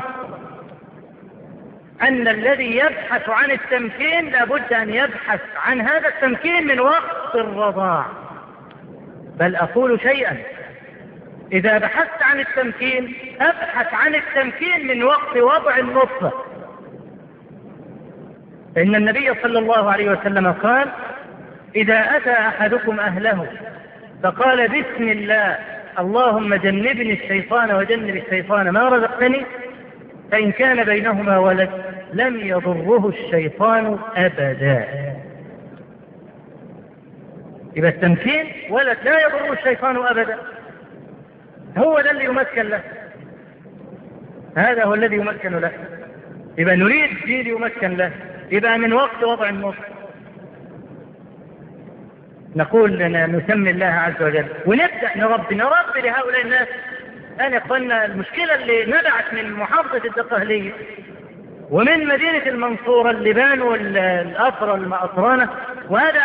أن الذي يبحث عن التمكين لابد أن يبحث عن هذا التمكين من وقت الرضاع. بل أقول شيئا، إذا بحثت عن التمكين أبحث عن التمكين من وقت وضع النطفة. إن النبي صلى الله عليه وسلم قال: إذا أتى أحدكم أهله فقال بسم الله اللهم جنبني الشيطان وجنب الشيطان ما رزقتني، فإن كان بينهما ولد لم يضره الشيطان أبدا. يبقى التمكين ولد لا يضره الشيطان أبدا، هو ده اللي يمكن له، هذا هو الذي يمكن له. يبقى نريد جيل يمكن له، يبقى من وقت وضع النطفة نقول لنا نسمي الله عز وجل ونبدأ نربي لهؤلاء الناس. أنا أخوانا المشكلة اللي نبعت من محافظة الدقهلية ومن مدينة المنصورة اللبان والأطرة المأطرانة، وهذا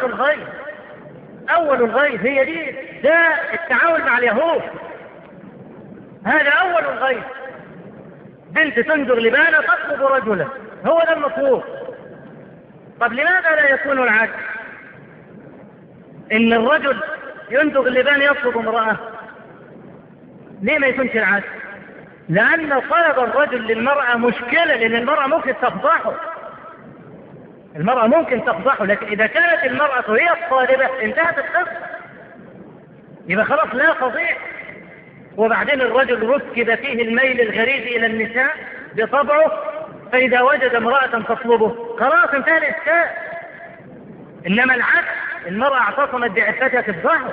أول الغيث هي دي، ده التعاون مع اليهود، هذا أول الغيث. بنت تنزغ لبانة تطلب رجلا، هو ده المطلوب. طب لماذا لا يكون العكس؟ إن الرجل ينزغ اللبان يطلب امرأة، ليه ما يكونش العكس؟ لأن طلب الرجل للمرأة مشكلة، لأن المرأة ممكن تفضحه، لكن إذا كانت المرأة هي الطالبة انتهت القصة، يبقى خلاص لا فضيح. وبعدين الرجل ركب فيه الميل الغريزي إلى النساء بطبعه، فإذا وجد امرأة تطلبه خلاص انتهى الإشكال. إنما العكس، المرأة اعتصمت بعفتها تفضحه.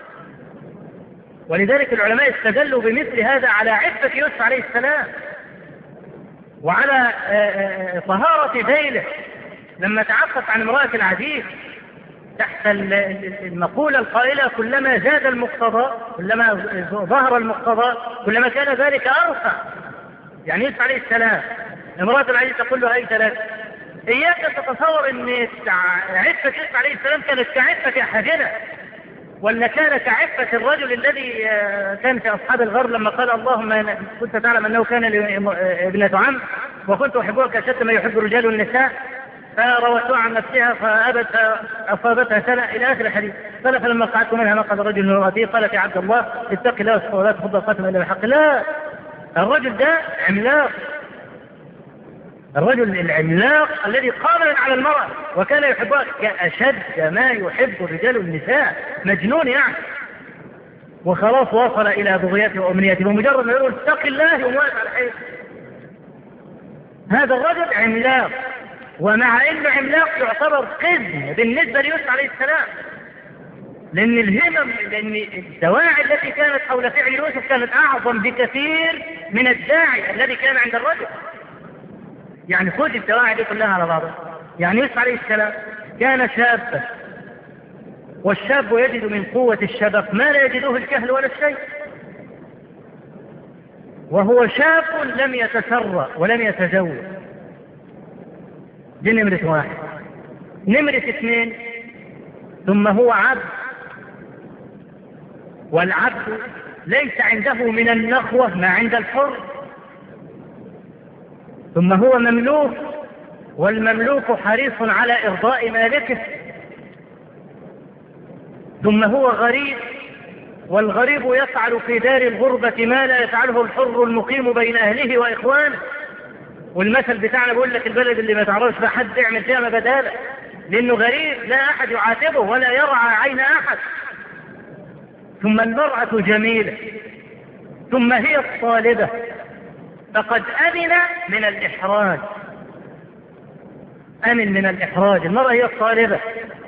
ولذلك العلماء استدلوا بمثل هذا على عفة يوسف عليه السلام وعلى طهارة ذيله لما تعفف عن امرأة العزيز تحت المقولة القائلة: كلما زاد المقتضى، كلما ظهر المقتضى كلما كان ذلك أرفع. يعني يوسف عليه السلام امرأة العزيز تقول له: هاي ثلاثة. إياك تتصور أن عفة يوسف عليه السلام كانت كعفة أحدنا، ولا كان كعفة الرجل الذي كان في أصحاب الغار لما قال: اللهم كنت تعلم أنه كان لي ابنة عم وكنت أحبها كأشد ما يحب الرجال والنساء. فروتها عن نفسها فأصابتها سنة إلى آخر الحديث. قال فلما قعدت منها نقض الرجل من امرأته قالت يا عبد الله اتق الله ولا تفضل القتل إلا بالحق. لا، الرجل ده عملاق، الرجل العملاق الذي قابل على المرأة وكان يحبها كأشد ما يحب الرجال النساء، مجنون يعني، وخلاص وصل إلى بغيته وأمنيته بمجرد ما يقول اتق الله يوم واقف على الحيط. هذا الرجل عملاق، ومع انه عملاق يعتبر قزم بالنسبة ليوسف عليه السلام، لأن الهمم، لأن الدواعي التي كانت حول فعل يوسف كانت أعظم بكثير من الداعي الذي كان عند الرجل. يعني خذ الدواعي دي كلها على بعضها. يعني يوسف عليه السلام كان شابا، والشاب يجد من قوة الشباب ما لا يجده الكهل ولا الشيء، وهو شاب لم يتسرى ولم يتزوج. دي نمرة واحد. نمرة اثنين، ثم هو عبد، والعبد ليس عنده من النخوة ما عند الحر. ثم هو مملوك، والمملوك حريص على إرضاء مالكه. ثم هو غريب، والغريب يفعل في دار الغربة ما لا يفعله الحر المقيم بين أهله وإخوانه. والمثل بتاعنا بيقول لك البلد اللي ما تعرفش بقى حد يعمل فيها ما بداله، لأنه غريب لا أحد يعاتبه ولا يرعى عين أحد. ثم المرأة جميلة، ثم هي الطالبة، فقد أمن من الإحراج. أمن من الإحراج، المرأة هي الطالبة،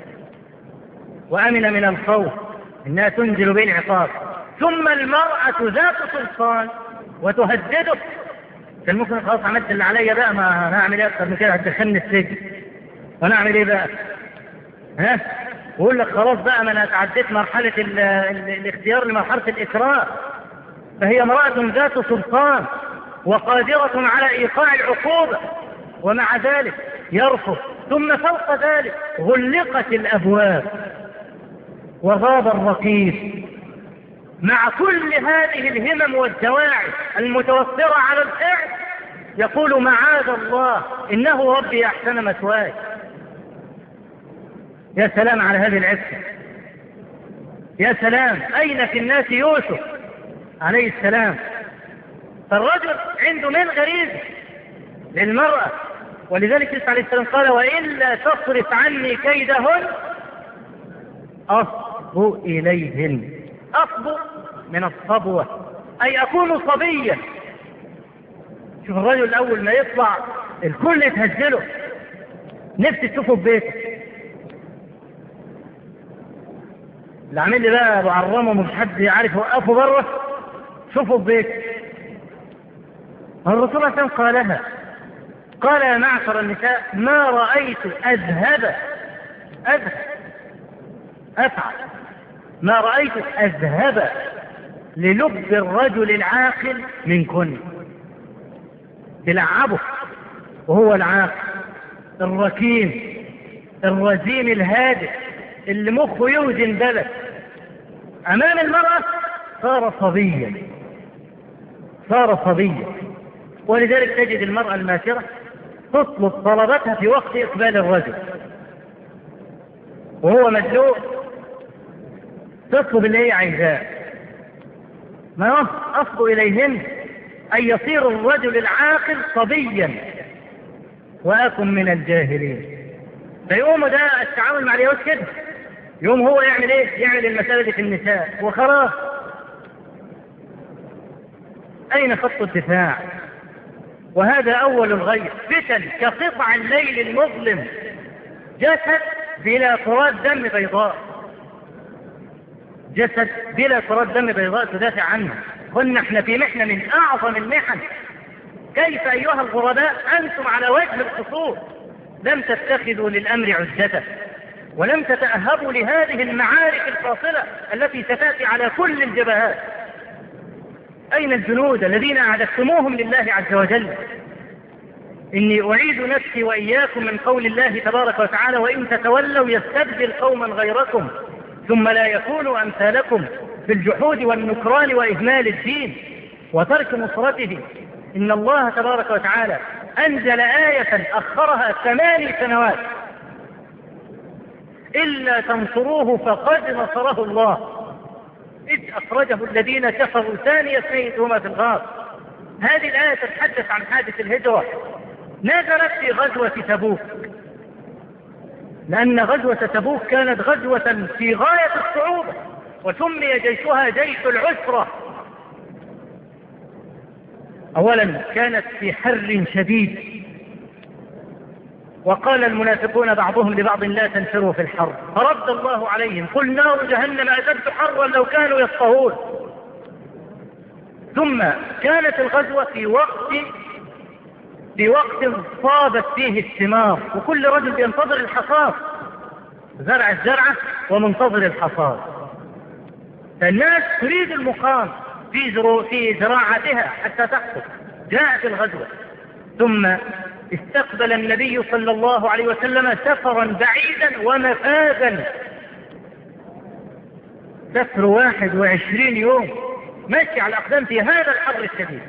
وأمن من الخوف إنها تنزل به العقاب. ثم المرأة ذات سلطان وتهدده. كان ممكن خلاص عملت اللي عليا بقى، ما هعمل ايه اكتر من كده، هتدخلني السجن وانا اعمل ايه بقى؟ ها؟ ويقول لك خلاص بقى ما انا تعديت مرحله الاختيار لمرحله الاكراه. فهي امراه ذات سلطان وقادره على ايقاع العقوبه، ومع ذلك يرفض. ثم فوق ذلك غلقت الابواب وغاب الرقيب. مع كل هذه الهمم والدواعي المتوفرة على الفعل يقول معاذ الله إنه ربي أحسن مثواي. يا سلام على هذه العفة، يا سلام. أين في الناس يوسف عليه السلام؟ فالرجل عنده من غريب للمرأة، ولذلك يوسف عليه السلام قال وإلا تصرف عني كيدهن أصب إليهن. أصب من الصبوة، أي أكون صبيا. شوف الرجل أول ما يطلع الكل يتهزله، نفسي تشوفه في بيته. اللي عامل لي بقى بعرمه مش حد يعرف يوقفه بره، شوفه في بيته. الرسول صلى الله عليه وسلم قالها، قال يا معشر النساء ما رأيت أذهب أفعل، ما رأيت أذهب للب الرجل العاقل منكن. تلعبه وهو العاقل الركيم الرزين الهادئ اللي مخه يوزن بلد، أمام المرأة صار صبيا، صار صبيا. ولذلك تجد المرأة الماثرة تطلب طلباتها في وقت إقبال الرجل وهو مدلوق، تطلب اللي هي عايزاه. ما أصب إليهن أن يصير الرجل العاقل صبيا وأكن من الجاهلين. فيقوم ده التعامل مع اليهود كده، يوم هو يعمل ايه؟ يعمل المسألة دي في النساء وخلاص. أين خط الدفاع؟ وهذا أول الغير. فتن كقطع الليل المظلم، جسد بلا كرات دم بيضاء، جسد بلا كرات دم بيضاء تدافع عنه. قلنا احنا في محنة من أعظم المحن. كيف أيها الغرباء أنتم على وجه الخصوص لم تتخذوا للأمر عزة، ولم تتأهبوا لهذه المعارك الفاصلة التي ستأتي على كل الجبهات. أين الجنود الذين أعددتموهم لله عز وجل؟ إني أعيد نفسي وإياكم من قول الله تبارك وتعالى وإن تتولوا يستبدل قوما غيركم ثم لا يكونوا أمثالكم في الجحود والنكران وإهمال الدين وترك نصرته. إن الله تبارك وتعالى أنزل آية أخرها 8 سنوات: إلا تنصروه فقد نصره الله إذ أخرجه الذين كفروا ثاني اثنين إذ هما في الغار. هذه الآية تتحدث عن حادث الهجرة، نزلت في غزوة تبوك، لأن غزوة تبوك كانت غزوة في غاية الصعوبة، وسمي جيشها جيش العسرة. أولا كانت في حر شديد، وقال المنافقون بعضهم لبعض: لا تنفروا في الحر، فرد الله عليهم: قل نار جهنم أشد حرا لو كانوا يفقهون. ثم كانت الغزوة في وقت صابت فيه الثمار، وكل رجل ينتظر الحصاد، زرع الزرعة ومنتظر الحصاد، فالناس تريد المقام في زراعتها حتى تحصد. جاءت الغزوة، ثم استقبل النبي صلى الله عليه وسلم سفرا بعيدا ومفازا، سفر 21 يوم ماشي على الأقدام في هذا الحر الشديد.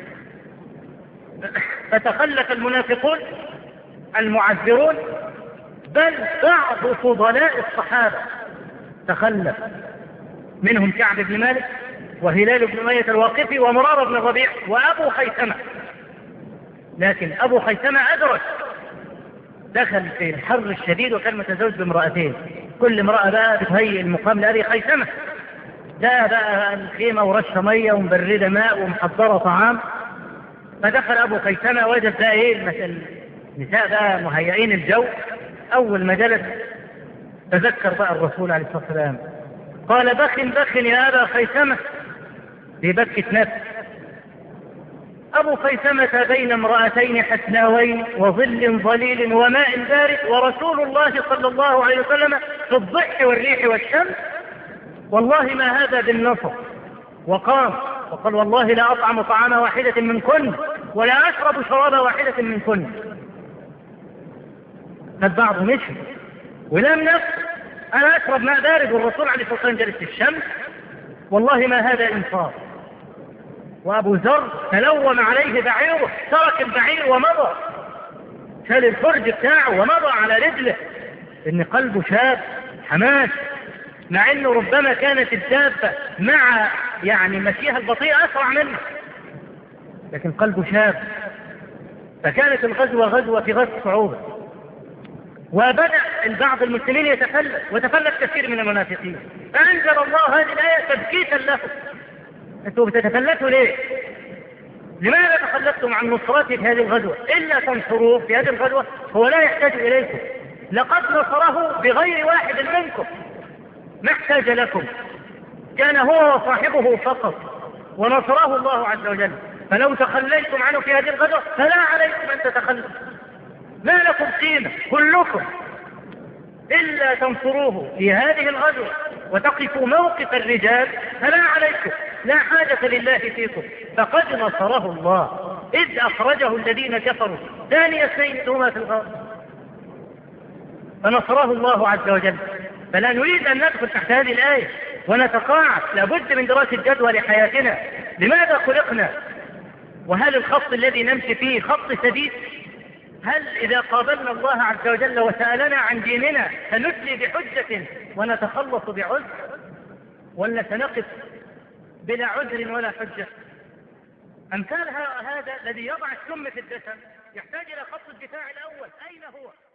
فتخلف المنافقون المعذرون، بل بعض فضلاء الصحابة تخلف، منهم كعب بن مالك وهلال بن أمية الواقفي ومرارة بن الربيع وأبو خيثمة. لكن أبو خيثمة أدرك، دخل في الحر الشديد وكان متزوج بامرأتين، كل امرأة بقى بتهيئ المقام لأبي خيثمة، ده بقى الخيمة ورشة مية ومبردة ماء ومحضرة طعام. فدخل أبو خيثمة وجد بقى النساء بقى مهيئين الجو. أول ما جلس تذكر بقى الرسول عليه الصلاة والسلام، قال: بخ يا أبا خيثمة، ببكة نفس. أبو خيثمة بين امرأتين حسناوين وظل ظليل وماء بارد، ورسول الله صلى الله عليه وسلم في الضح والريح والشمس، والله ما هذا بالنصر. وقام وقال: والله لا أطعم طعام واحدة منكن ولا أشرب شراب واحدة منكن. فالبعض مشي ولم نفسه: أنا أشرب ماء بارد والرسول عليه الصلاة والسلام جلس في الشمس، والله ما هذا إنصاف. وأبو ذر تلوم عليه بعيره، ترك البعير ومضى، شال الفرج بتاعه ومضى على رجله، إن قلبه شاب حماس، مع إنه ربما كانت الدابة مع مشيها البطيء أسرع منه، لكن قلبه شاب. فكانت الغزوة غزوة في غزوة صعوبة، وبدأ البعض المسلمين يتفلت، وتفلت كثير من المنافقين، فأنزل الله هذه الآية تبكيتا لهم: أنتم بتتفلتوا ليه؟ لماذا تخلفتم عن نصرته في هذه الغزوة؟ إلا تنصروه في هذه الغزوة هو لا يحتاج إليكم، لقد نصره بغير واحد منكم، ما احتاج لكم، كان هو وصاحبه فقط، ونصره الله عز وجل. فلو تخليتم عنه في هذه الغزوة فلا عليكم أن تتخلفوا، ما لكم قيمة كلكم، إلا تنصروه في هذه الغزوة وتقفوا موقف الرجال فلا عليكم، لا حاجة لله فيكم، فقد نصره الله إذ أخرجه الذين كفروا ثاني اثنين إذ هما في الغار، فنصره الله عز وجل. فلا نريد أن ندخل تحت هذه الآية ونتقاعد، لابد من دراسة جدوى لحياتنا، لماذا خلقنا؟ وهل الخط الذي نمشي فيه خط سديد؟ هل إذا قابلنا الله عز وجل وسألنا عن ديننا سنتلي بحجة ونتخلص بعذر، ولا سنقف بلا عذر ولا حجة؟ أمثال هذا الذي يضع السم في الدسم يحتاج إلى خط الدفاع الأول، أين هو؟